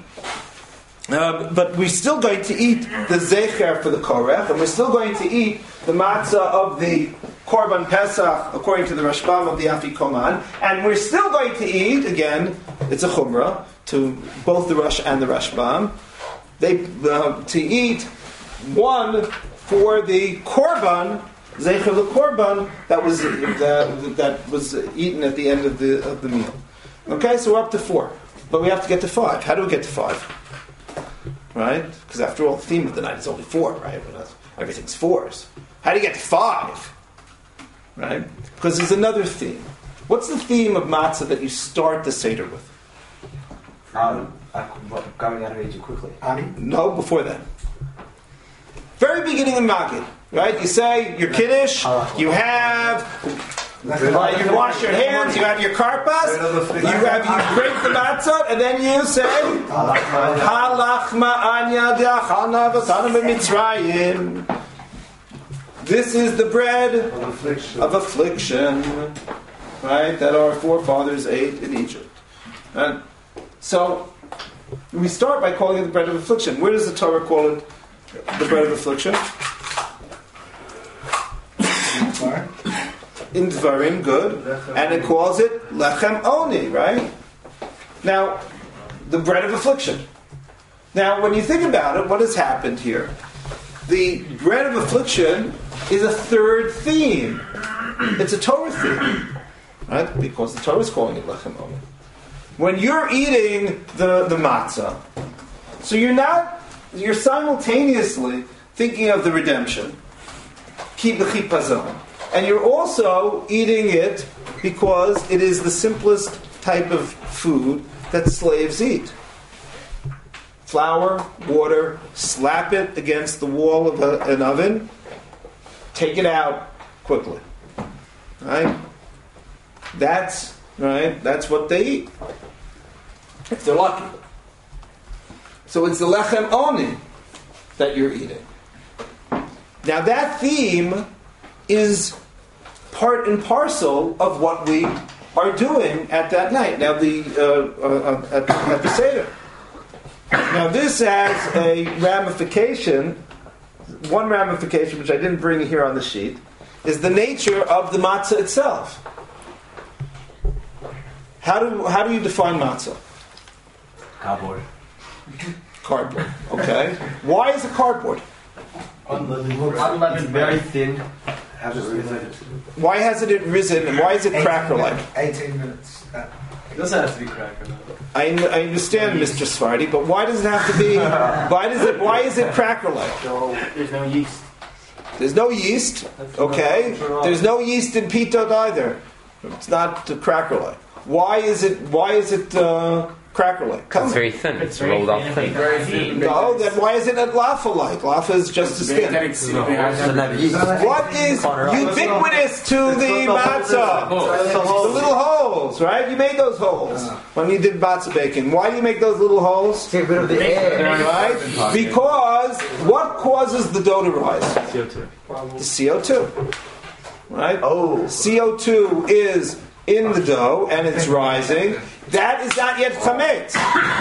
we're still going to eat the zecher for the korech, and we're still going to eat the matzah of the korban pesach according to the Rashbam of the Afikoman, and we're still going to eat, again, it's a chumrah to both the Rosh and the Rashbam, to eat one for the korban, zecher the korban that was eaten at the end of the meal. Okay, so we're up to 4, but we have to get to 5. How do we get to 5? Right? Because after all, the theme of the night is only 4, right? Everything's 4s. How do you get to 5? Right? Because there's another theme. What's the theme of matzah that you start the Seder with? Going out of Egypt quickly. No, before that. Very beginning of Magid, right? You say your kiddush, you have, you wash your hands, you have your karpas, you break the matzah, and then you say, Halachma anya de'achana v'tana b'mitzrayim. This is the bread of affliction, right? That our forefathers ate in Egypt. And so we start by calling it the bread of affliction. Where does the Torah call it the bread of affliction? In Dvarim, good. And it calls it lechem oni, right? Now, the bread of affliction. Now, when you think about it, what has happened here? The bread of affliction is a third theme. It's a Torah theme, right? Because the Torah is calling it lechem oni. When you're eating the matzah, so you're simultaneously thinking of the redemption, keep the chipazon, and you're also eating it because it is the simplest type of food that slaves eat. Flour, water, slap it against the wall of an oven, take it out quickly. Right? That's what they eat. If they're lucky. So it's the lechem oni that you're eating. Now that theme is part and parcel of what we are doing at that night. Now, at the Seder. Now, this has a ramification. One ramification, which I didn't bring here on the sheet, is the nature of the matzah itself. How do you define matzah? Cardboard. Cardboard. Okay. Why is it cardboard? Unleavened. It's very thin. Why hasn't it risen, and why is it cracker-like? 18 minutes. It doesn't have to be cracker. I understand, Mr. Svardi, but why does it have to be? Why is it cracker-like? There's no yeast. There's no yeast. Okay. There's no yeast in pitot either. It's not cracker-like. Why is it cracker-like? It's very thin. It's rolled off thin. No, then why is it laffa-like? Laffa is just as thin. What is ubiquitous to the matzah? The little holes, right? You made those holes when you did matzah baking. Why do you make those little holes? Get rid of the air. Right? Because what causes the dough to rise? CO2. The CO2. Right? CO2 is in the dough and it's rising. That is not yet chametz.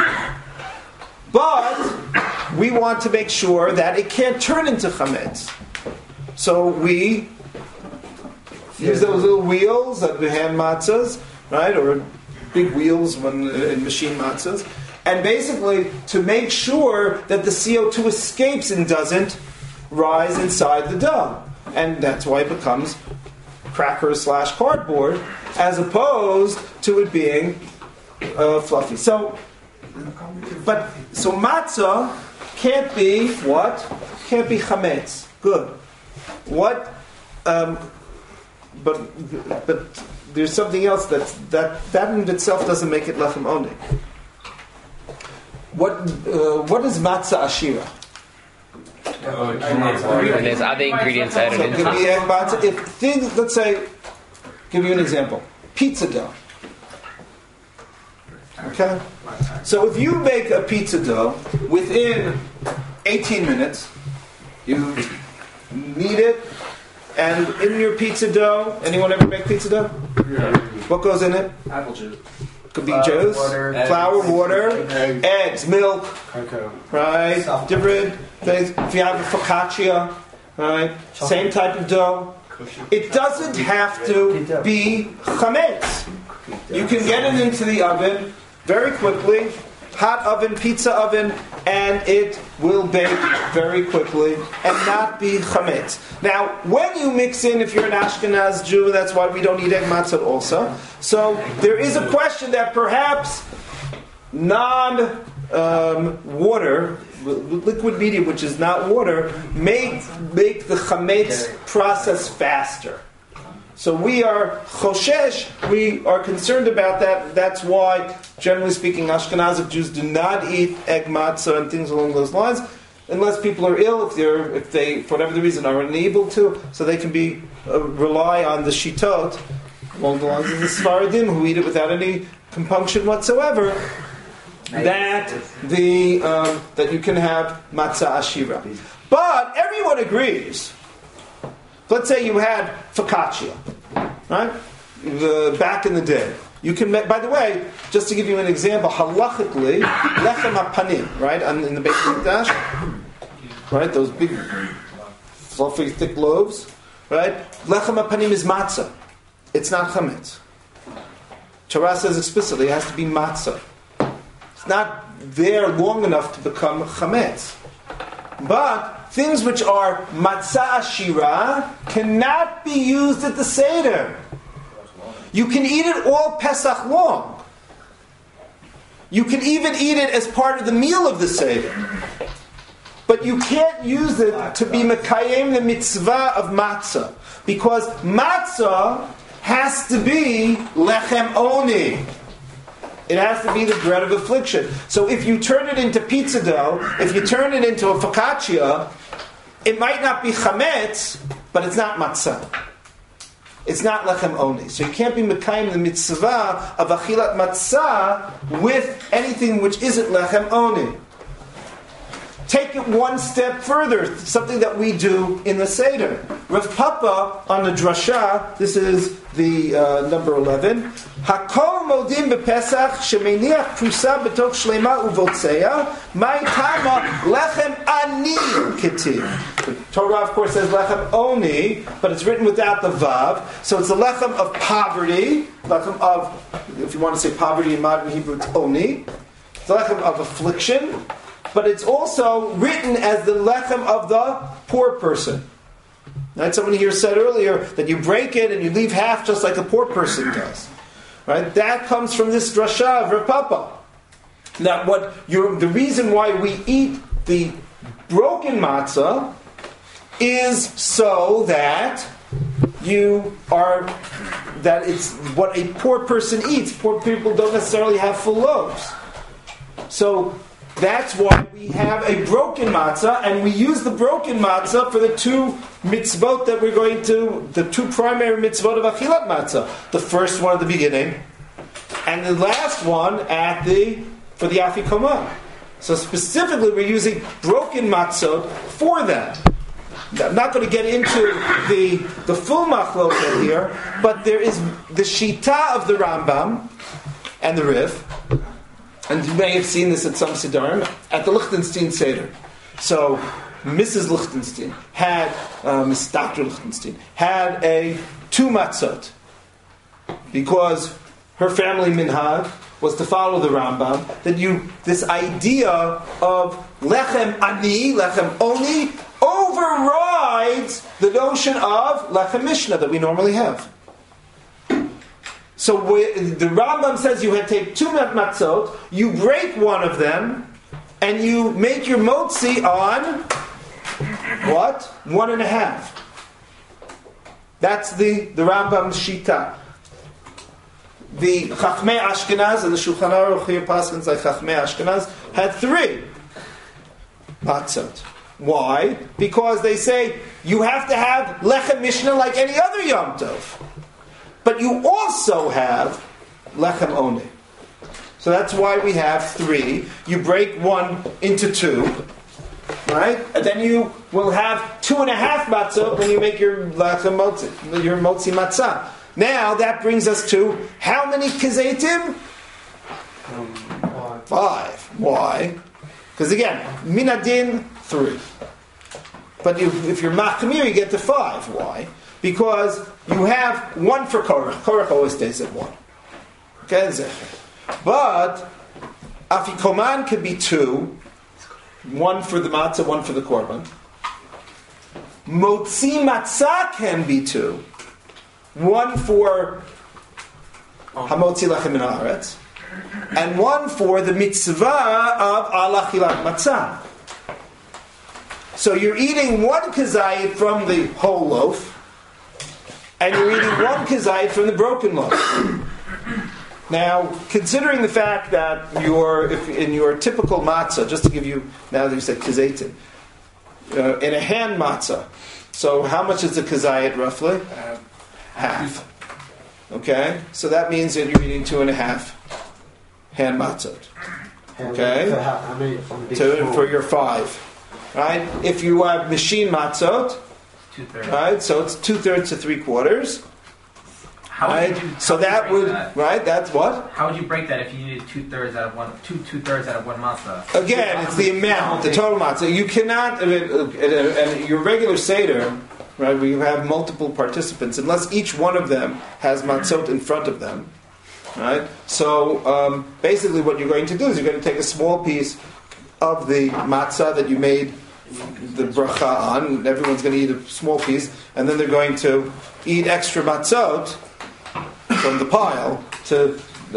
But we want to make sure that it can't turn into chametz. So we use those little wheels that we hand matzahs, right? Or big wheels in machine matzahs. And basically to make sure that the CO2 escapes and doesn't rise inside the dough. And that's why it becomes cracker/cardboard as opposed to it being fluffy. So matzah can't be what? Can't be chametz. Good. What? But there's something else that in itself doesn't make it lechem only. What is matzah ashira? And there's other ingredients added So into give it. me matzah. If things, let's say, give you an example. Pizza dough. Okay? So if you make a pizza dough within 18 minutes, you knead it, and in your pizza dough, anyone ever make pizza dough? Yeah. What goes in it? Apple juice. Could be juice, flour, water, eggs, milk, Cocoa. right? Different things. If you have a focaccia, right? Same type of dough. It doesn't have to be chametz. You can get it into the oven very quickly, hot oven, pizza oven, and it will bake very quickly and not be chametz. Now, when you mix in, if you're an Ashkenaz Jew, that's why we don't eat egg matzah also. So there is a question that perhaps non-water, liquid medium, which is not water, make the chametz process faster. So we are choshesh, we are concerned about that. That's why, generally speaking, Ashkenazic Jews do not eat egg matzah and things along those lines, unless people are ill, if they, for whatever the reason, are unable to, so they can rely on the shitot, along the lines of the Sfaradim, who eat it without any compunction whatsoever, that you can have matzah ashira. But everyone agrees. Let's say you had focaccia, right? Back in the day. You can make, by the way, just to give you an example, halachically, lechem hapanim, right? In the Beit Mikdash, right? Those big, fluffy, thick loaves, right? Lechem hapanim is matzah. It's not chametz. Torah says explicitly it has to be matzah. It's not there long enough to become chametz. But things which are matzah ashira cannot be used at the Seder. You can eat it all Pesach long. You can even eat it as part of the meal of the Seder. But you can't use it to be mekayem the mitzvah of matzah. Because matzah has to be lechem oni. It has to be the bread of affliction. So if you turn it into pizza dough, if you turn it into a focaccia, it might not be chametz, but it's not matzah. It's not lechem oni. So you can't be mekayim the mitzvah of achilat matzah with anything which isn't lechem oni. take it one step further, something that we do in the Seder. Rav Papa on the drasha, this is the number 11. Hakol modim bepesach shemeniach prusa betoch shlema uvotzeya my tama lechem ani ketiv. The Torah, of course, says lechem oni, but it's written without the vav, so it's the lechem of poverty, lechem of, if you want to say poverty in modern Hebrew, it's oni. It's the lechem of affliction, but it's also written as the lechem of the poor person. Right? Someone here said earlier that you break it and you leave half just like a poor person does. Right? That comes from this drasha of Rav Papa. Now, the reason why we eat the broken matzah is so that that it's what a poor person eats. Poor people don't necessarily have full loaves. So that's why we have a broken matzah, and we use the broken matzah for the two mitzvot that we're going to, the two primary mitzvot of achilat matzah. The first one at the beginning, and the last one for the afikoman. So specifically, we're using broken matzot for that. I'm not going to get into the full machloket here, but there is the shita of the Rambam and the Rif. And you may have seen this at some Siddharim, at the Lichtenstein Seder. So, Mrs. Lichtenstein had, Miss Dr. Lichtenstein, had two matzot. Because her family minhag was to follow the Rambam, that this idea of lechem ani, lechem oni, overrides the notion of lechem mishnah that we normally have. So the Rambam says you had to take two matzot, you break one of them, and you make your motzi on what? 1.5. That's the Rambam's shita. The Chachmei Ashkenaz and the Shulchan Aruch here paskins like Chachmei Ashkenaz had 3 matzot. Why? Because they say you have to have lechem mishnah like any other Yom Tov. But you also have lechem oni. So that's why we have 3. You break one into 2, right? And then you will have 2.5 matzah when you make your lechem motzi, your motzi matzah. Now that brings us to how many kezetim? 5. Why? Because again, minadin 3. But if you're machmir, you get to 5. Why? Because you have 1 for Korach. Korach always stays at 1. Okay, zecher. But afikoman could be 2. 1 for the matzah, 1 for the korban. Motzi matzah can be 2. 1 for hamotzi lachem min haaretz, and 1 for the mitzvah of al achilat matzah. So you're eating 1 kazayit from the whole loaf, and you're eating 1 kazayit from the broken loaf. Now, considering the fact that if in your typical matzah, just to give you, now that you said kazayit, in a hand matzah, so how much is the kazayit roughly? Half. Okay? So that means that you're eating 2.5 hand matzot. Okay? For your 5. Right? If you have machine matzot, 2/3. Right? So it's 2/3 to 3/4. So that would, right? That's what? How would you break that if you needed 2/3 out of one matzah? Again, it's the amount, the total matzah. You cannot, and your regular Seder, right, where you have multiple participants, unless each one of them has matzot in front of them, right? So basically what you're going to do is you're going to take a small piece of the matzah that you made the bracha on, and everyone's going to eat a small piece, and then they're going to eat extra matzot from the pile to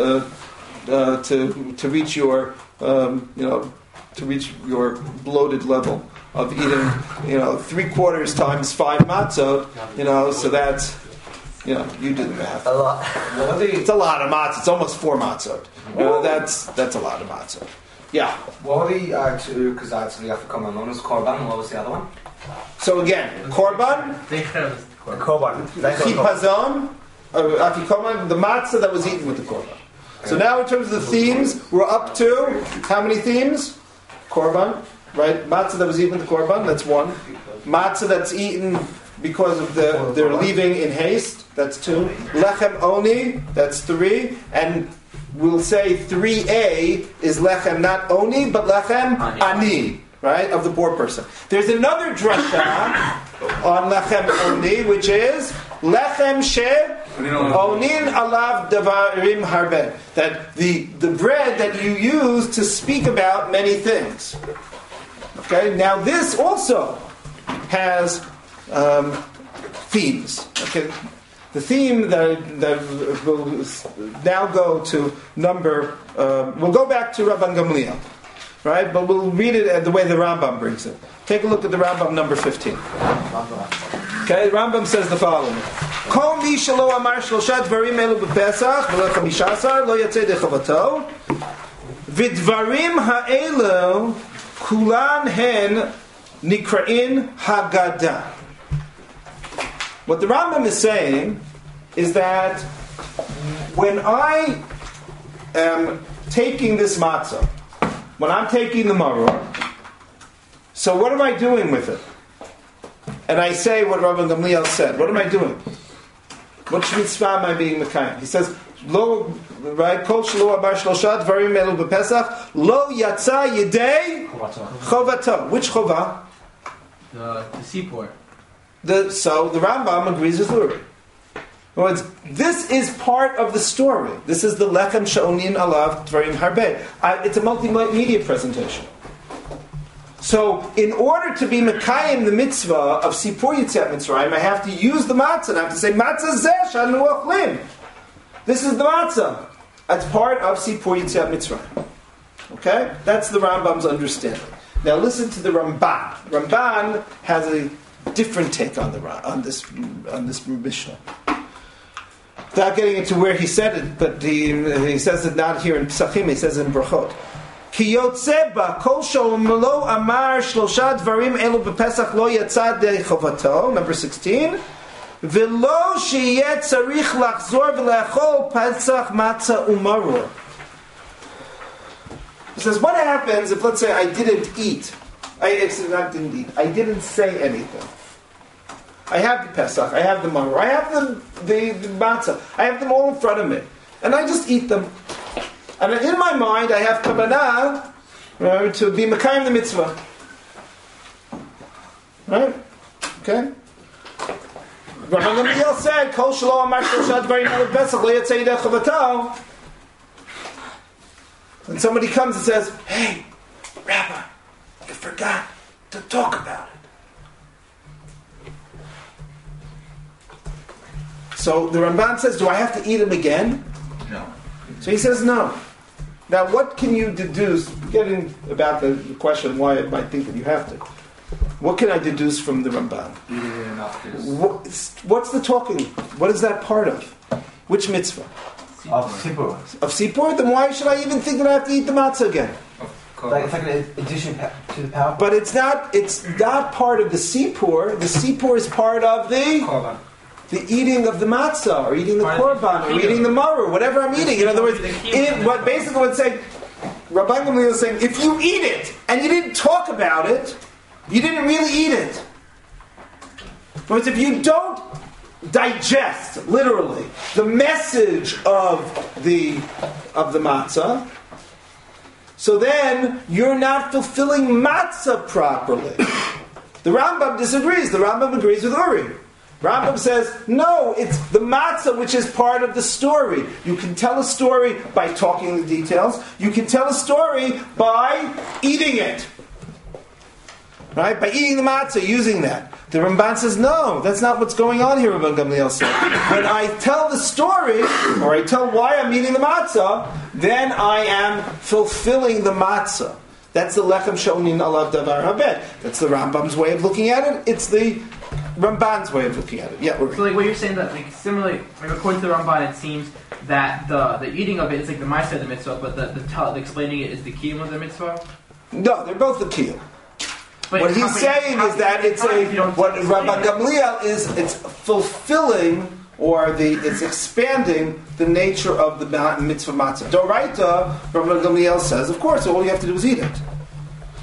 reach your to reach your bloated level of eating 3/4 times 5 matzot, so that's you do the math. A lot. It's a lot of matzot. It's almost 4 matzot. That's a lot of matzot. Yeah. What were the 2 kazayits of the afikoman? One was korban, and what was the other one? So again, korban, Korban. chipazon, afikoman, the matzah that was eaten with the korban. So now in terms of the themes, we're up to how many themes? Korban, right? Matzah that was eaten with the korban, that's one. Matzah that's eaten because of they're leaving in haste, that's 2. Lechem oni, that's 3. And we'll say 3a is lechem not oni, but lechem ani, right, of the poor person. There's another drasha on lechem oni, which is lechem she onin alav davarim harbe, that the bread that you use to speak about many things. Okay, now this also has themes. Okay, the theme that will now go to number. We'll go back to Rabban Gamliel, right? But we'll read it the way the Rambam brings it. Take a look at the Rambam, number 15. Okay, Rambam says the following: Kol mi shelo amar shlosha dvarim elu b'Pesach v'lo 15 lo yatzei dechavato v'dvarim ha'elu kulan hen nikra'in Haggadah. What the Rambam is saying is that when I am taking this matzah, when I'm taking the maror, so what am I doing with it? And I say what Rabban Gamliel said. What am I doing? What mitzvah am I being mekayim? He says, "Lo right kol shelo abar shlosha dvarim elu b'Pesach lo yatsa yedei chovato." Which chova? The seaport. So the Rambam agrees with Uri. In other words, this is part of the story. This is the lechem she'onin alav dvarim harbe. It's a multimedia presentation. So, in order to be mekayim the mitzvah of Sipur Yetziat Mitzrayim, I have to use the matzah. And I have to say, matzah zeh shanu ochlim. This is the matzah. That's part of Sipur Yetziat Mitzrayim. Okay? That's the Rambam's understanding. Now listen to the Ramban. Ramban has a different take on this Mishnah. Without getting into where he said it, but he says it not here in Pesachim, he says it in Brachot. Ki yotze ba kol shelo amar shlosha dvarim elu b'Pesach lo yatsa dei chovato, number 16, v'lo sheyeh tzarich lachzor v'leachol Pesach matzah umaror. He says, what happens if, let's say, I didn't eat? I didn't say anything. I have the Pesach, I have the maror, I have the matzah, I have them all in front of me, and I just eat them. And in my mind, I have kavanah to be mekayim the mitzvah. Right? Okay? Rabban Gamliel said, "Kol shelo amar shlosha dvarim elu b'Pesach lo yatzei yedei chovato." And somebody comes and says, "Hey, Rabbi, you forgot to talk about it." So the Ramban says, "Do I have to eat them again?" No. So he says, "No." Now, what can you deduce? Getting about the question why it might think that you have to. What can I deduce from the Ramban? Eating enough is What's the talking? What is that part of? Which mitzvah? Of Sipur. Of Sipur? Then why should I even think that I have to eat the matzah again? It's like an addition to the power. But it's not part of the Sipur. The Sipur is part of the eating of the matzah, or eating the korban, or eating the maror, whatever I'm eating. In other words, what it's saying, Rabban Gamliel is saying, if you eat it and you didn't talk about it, you didn't really eat it. Because if you don't digest, literally, the message of the matzah, so then you're not fulfilling matzah properly. The Rambam disagrees. The Rambam agrees with Uri. Rambam says, no, it's the matzah which is part of the story. You can tell a story by talking the details. You can tell a story by eating it. Right? By eating the matzah, using that. The Ramban says, no, that's not what's going on here, Rabban Gamliel said. When I tell the story, or I tell why I'm eating the matzah, then I am fulfilling the matzah. That's the lechem she'onin alav davar habed. That's the Rambam's way of looking at it. It's the Ramban's way of looking at it. Yeah. So, like what you're saying, that like similarly, like according to the Ramban, it seems that the eating of it is like the ma'aseh of the mitzvah, but the explaining it is the kiyum of the mitzvah. No, they're both the kiyum. What he's saying is that it's what Rabban Gamliel is. It's fulfilling, or it's expanding the nature of the mitzvah matzah. Doraita, Rabban Gamliel says, of course, all you have to do is eat it.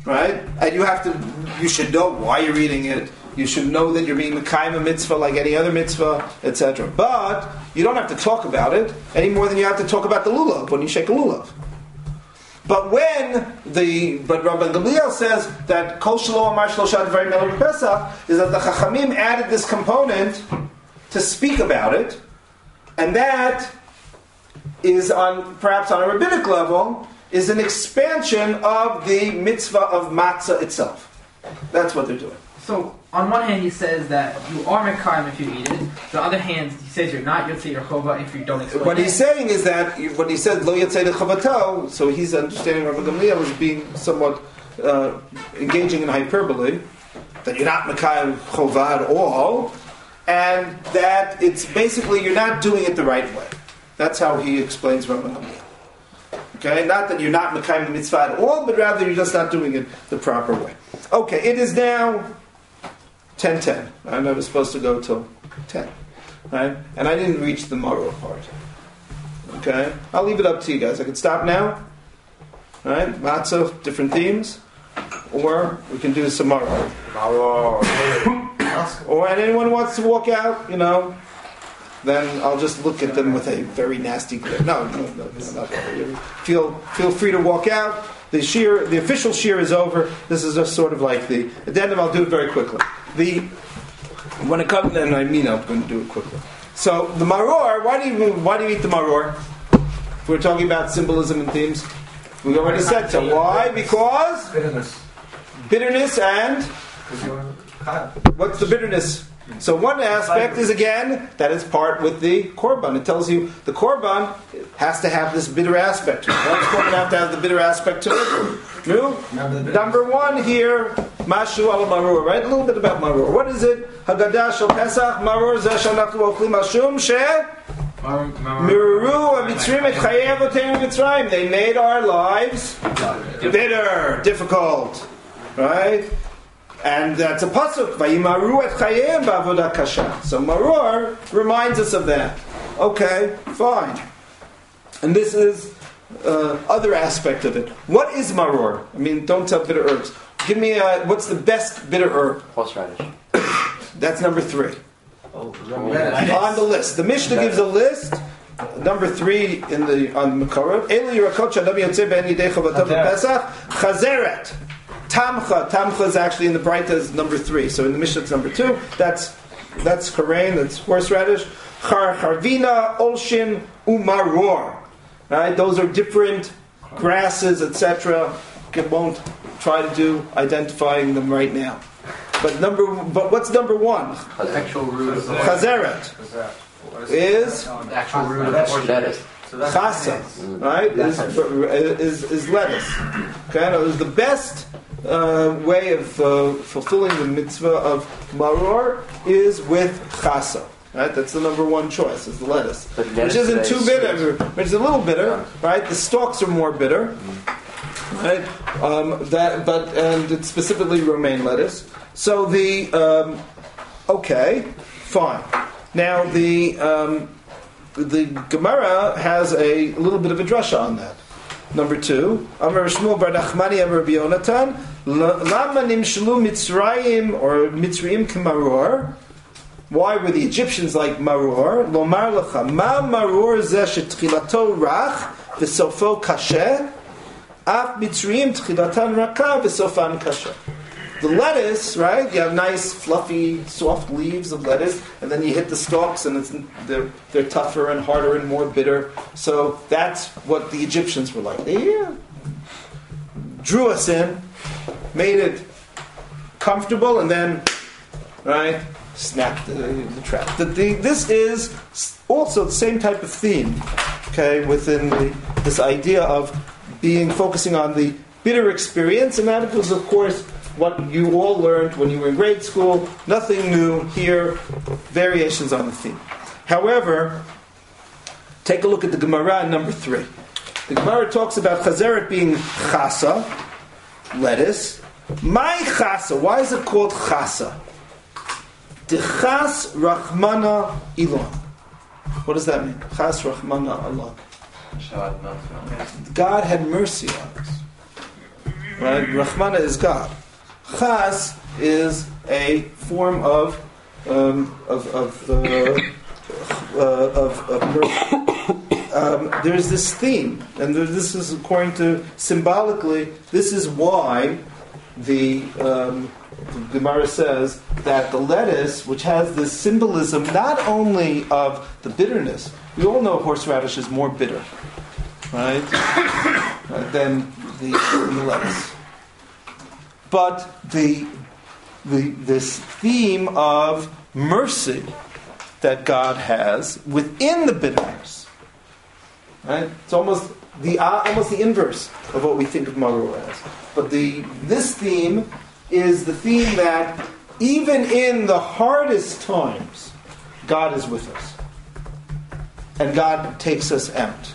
right? And you should know why you're eating it. You should know that you're being mekayim a mitzvah like any other mitzvah, etc. But you don't have to talk about it any more than you have to talk about the lulav when you shake a lulav. But Rabban Gamliel says that Kol Shelo Amar Shlosha Dvarim Ela Pesach is that the Chachamim added this component to speak about it, and that is perhaps on a rabbinic level is an expansion of the mitzvah of matzah itself. That's what they're doing. So on one hand, he says that you are mekayim if you eat it. On the other hand, he says you're not yotzei rechova if you don't explain What it. he's saying is that when he says lo yotzei rechovato, so he's understanding Rabbi Gamliel as being somewhat engaging in hyperbole, that you're not mekayim chova at all, and that it's basically you're not doing it the right way. That's how he explains Rabbi Gamliel. Okay, not that you're not mekayim the mitzvah at all, but rather you're just not doing it the proper way. Okay, it is now 10:10. I was supposed to go till 10, right? And I didn't reach the maror part. Okay, I'll leave it up to you guys. I can stop now, right? Matzah, different themes, or we can do some maror. Or and anyone wants to walk out, then I'll just look at them with a very nasty glare. No, not feel free to walk out. The official shir is over. This is just sort of like the addendum. I'll do it very quickly. When it comes, and I'm going to do it quickly. So the maror. Why do you eat the maror? If we're talking about symbolism and themes, we already said so. Why? Because bitterness and what's the bitterness? So one aspect is again that it's part with the korban. It tells you the korban has to have this bitter aspect to it. Why does korban have to have the bitter aspect to it? Number one here, mashu al maror. Right, a little bit about maror. What is it? Haggadah shel Pesach maror zeh she'anachnu ochlim mashum she miruru hamitzrim et chayei avoteinu mitzrayim. They made our lives bitter, difficult. Right. And that's a pasuk. Vayimaru et chayim ba'avodah kasha. So maror reminds us of that. Okay, fine. And this is other aspect of it. What is maror? I mean, don't tell bitter herbs. Give me what's the best bitter herb? Horseradish. That's number 3. On the list. The Mishnah gives a list. Number 3 on the Mekorot. Elu yirakot shadam yotzei ben yidei chavato b'Pesach. Chazeret. Tamcha is actually in the Braita is number 3. So in the Mishnah it's number 2. That's Korain, that's horseradish. Charvina, Olshin, Umaror. Right? Those are different grasses, etc. I won't try to do identifying them right now. But what's number 1? The actual root of the Chazeret is the actual root of lettuce. chasa, right? Is lettuce. Okay, now the best way of fulfilling the mitzvah of maror is with chasa. Right, that's the number 1 choice. Is the lettuce, which isn't too bitter, which is a little bitter. Right, the stalks are more bitter. Right, and it's specifically romaine lettuce. So okay, fine. Now the Gemara has a little bit of a drasha on that. Number 2, Amar Shmuel bar Nachmani Amar Rabbi Yonatan, Lama nimshlu Mitzrayim or Mitzrayim k'maror. Why were the Egyptians like maror? Lomar lecha, ma maror zeh shetchilato rach v'sofo kasher, af Mitzrayim tchilatan raka v'sofan kasher. The lettuce, right? You have nice, fluffy, soft leaves of lettuce, and then you hit the stalks, and they're tougher and harder and more bitter. So that's what the Egyptians were like. They drew us in, made it comfortable, and then, right, snapped the trap. This is also the same type of theme, okay, within this idea of focusing on the bitter experience, and that was, of course, what you all learned when you were in grade school. Nothing new here. Variations on the theme. However, take a look at the Gemara number 3. The Gemara talks about chazeret being chasa, lettuce. My chasa. Why is it called chasa? Dechas rachmana ilon. What does that mean? Chas rachmana ilon. God had mercy on us. Right? Rahmana is God. Chas is a form of mercy. There's this theme, and this is according to symbolically. This is why the Gemara says that the lettuce, which has this symbolism not only of the bitterness, we all know horseradish is more bitter, right, than the lettuce. But this theme of mercy that God has within the bitterness, right? It's almost the inverse of what we think of maror as. But this theme is the theme that even in the hardest times, God is with us. And God takes us out.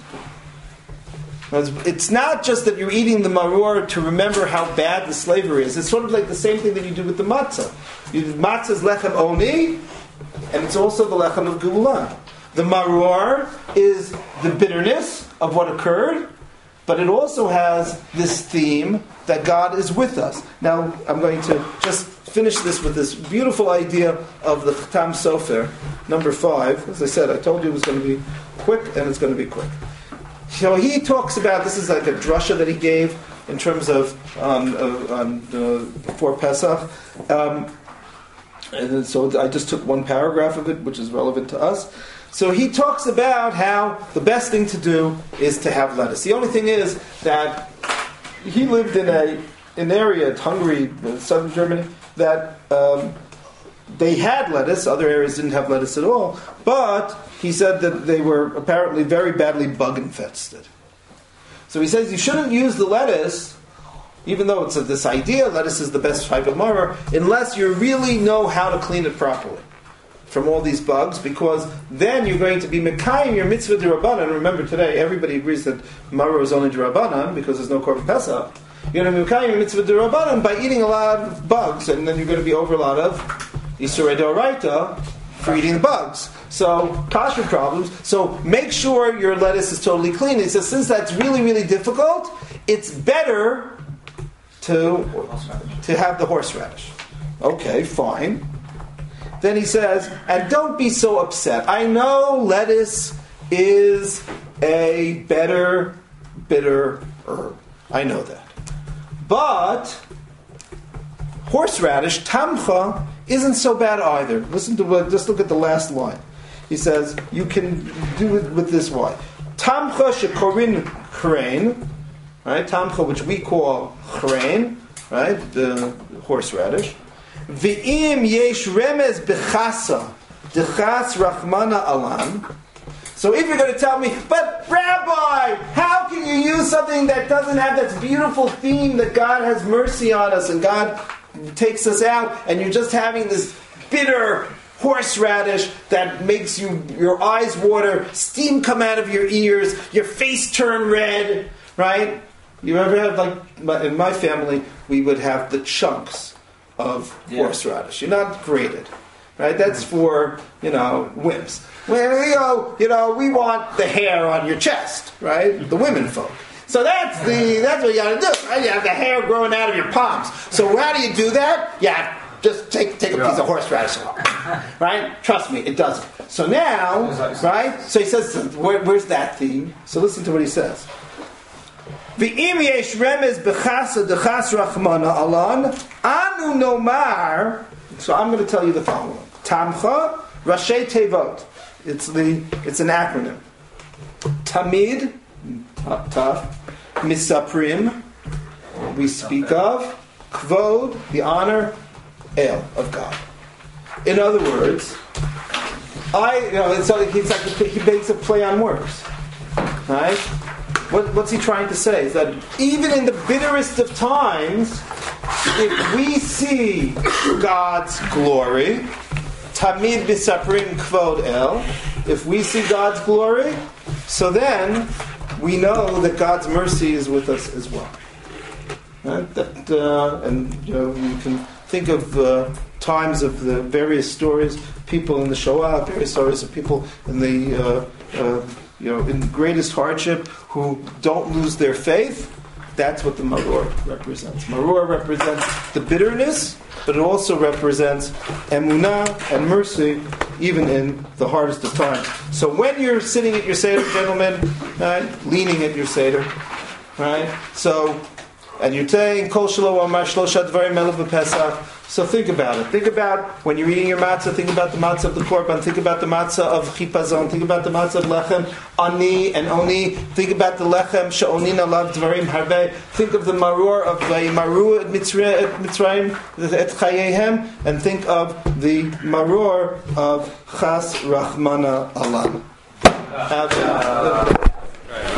It's not just that you're eating the maror to remember how bad the slavery is. It's sort of like the same thing that you do with the matzah. Matzah is lechem oni, and it's also the lechem of geulah. The maror is the bitterness of what occurred, but it also has this theme that God is with us. Now, I'm going to just finish this with this beautiful idea of the Chatam Sofer, number 5. As I said, I told you it was going to be quick, and it's going to be quick. So he talks about, this is like a drasha that he gave in terms of before Pesach. And so I just took one paragraph of it, which is relevant to us. So he talks about how the best thing to do is to have lettuce. The only thing is that he lived in an area, it's Hungary, southern Germany, that they had lettuce. Other areas didn't have lettuce at all. But he said that they were apparently very badly bug infested. So he says you shouldn't use the lettuce, even though it's this idea, lettuce is the best type of maror, unless you really know how to clean it properly from all these bugs, because then you're going to be mekayim your mitzvah d'Rabbanan. Remember today, everybody agrees that maror is only d'Rabbanan because there's no korban Pesach. You're going to be mekayim your mitzvah d'Rabbanan by eating a lot of bugs, and then you're going to be over a lot of Yisurei d'Oraita for eating the bugs. So, kosher problems. So, make sure your lettuce is totally clean. He says, since that's really, really difficult, it's better to have the horseradish. Okay, fine. Then he says, and don't be so upset. I know lettuce is a better, bitter herb. I know that. But horseradish, tamcha, isn't so bad either. Listen to just look at the last line. He says, you can do it with this way. Tamcha shekorin chrein, right? Tamcha, which we call chrein, right? The horseradish. V'im yesh remez bechasa, dechas rachmana alan. So if you're going to tell me, but Rabbi, how can you use something that doesn't have that beautiful theme that God has mercy on us and God takes us out, and you're just having this bitter horseradish that makes your eyes water, steam come out of your ears, your face turn red, right? You ever have, like, in my family, we would have the chunks of horseradish. You're not grated, right? That's for, wimps. Well, we want the hair on your chest, right? The women folk. So that's what you got to do, right? You have the hair growing out of your palms. So how do you do that? Yeah, just take a piece of horseradish off, right? Trust me, it doesn't. So now, right? So he says, where's that theme? So listen to what he says. V'im yesh remez bechasa dechas rachmana alan anu nomar. So I'm going to tell you the following: Tamcha Rashi Tevot. It's an acronym. Tamid, tough. Misaprim, we speak of. Kvod, the honor. El, of God. In other words, it's like he makes a play on words, right? What's he trying to say? Is that even in the bitterest of times, if we see God's glory, Tamid B'Saprim Kvod El, if we see God's glory, so then we know that God's mercy is with us as well. Right? You can think of times of the various stories, people in the Shoah, various stories of people in the in greatest hardship who don't lose their faith, That's what the maror represents. Maror represents the bitterness, but it also represents emunah and mercy, even in the hardest of times. So when you're sitting at your Seder, gentlemen, right, leaning at your Seder, right, so, and you're saying, Kol Shelo Amar Shlosha Dvarim Melav B'Pesach, so think about it. Think about when you're eating your matzah, think about the matzah of the korban, think about the matzah of chipazon, think about the matzah of lechem, ani and oni, think about the lechem, she'onin alav dvarim harbe, think of the maror of maru at Mitzrayim, at chayehem, and think of the maror of chas rachmana alam.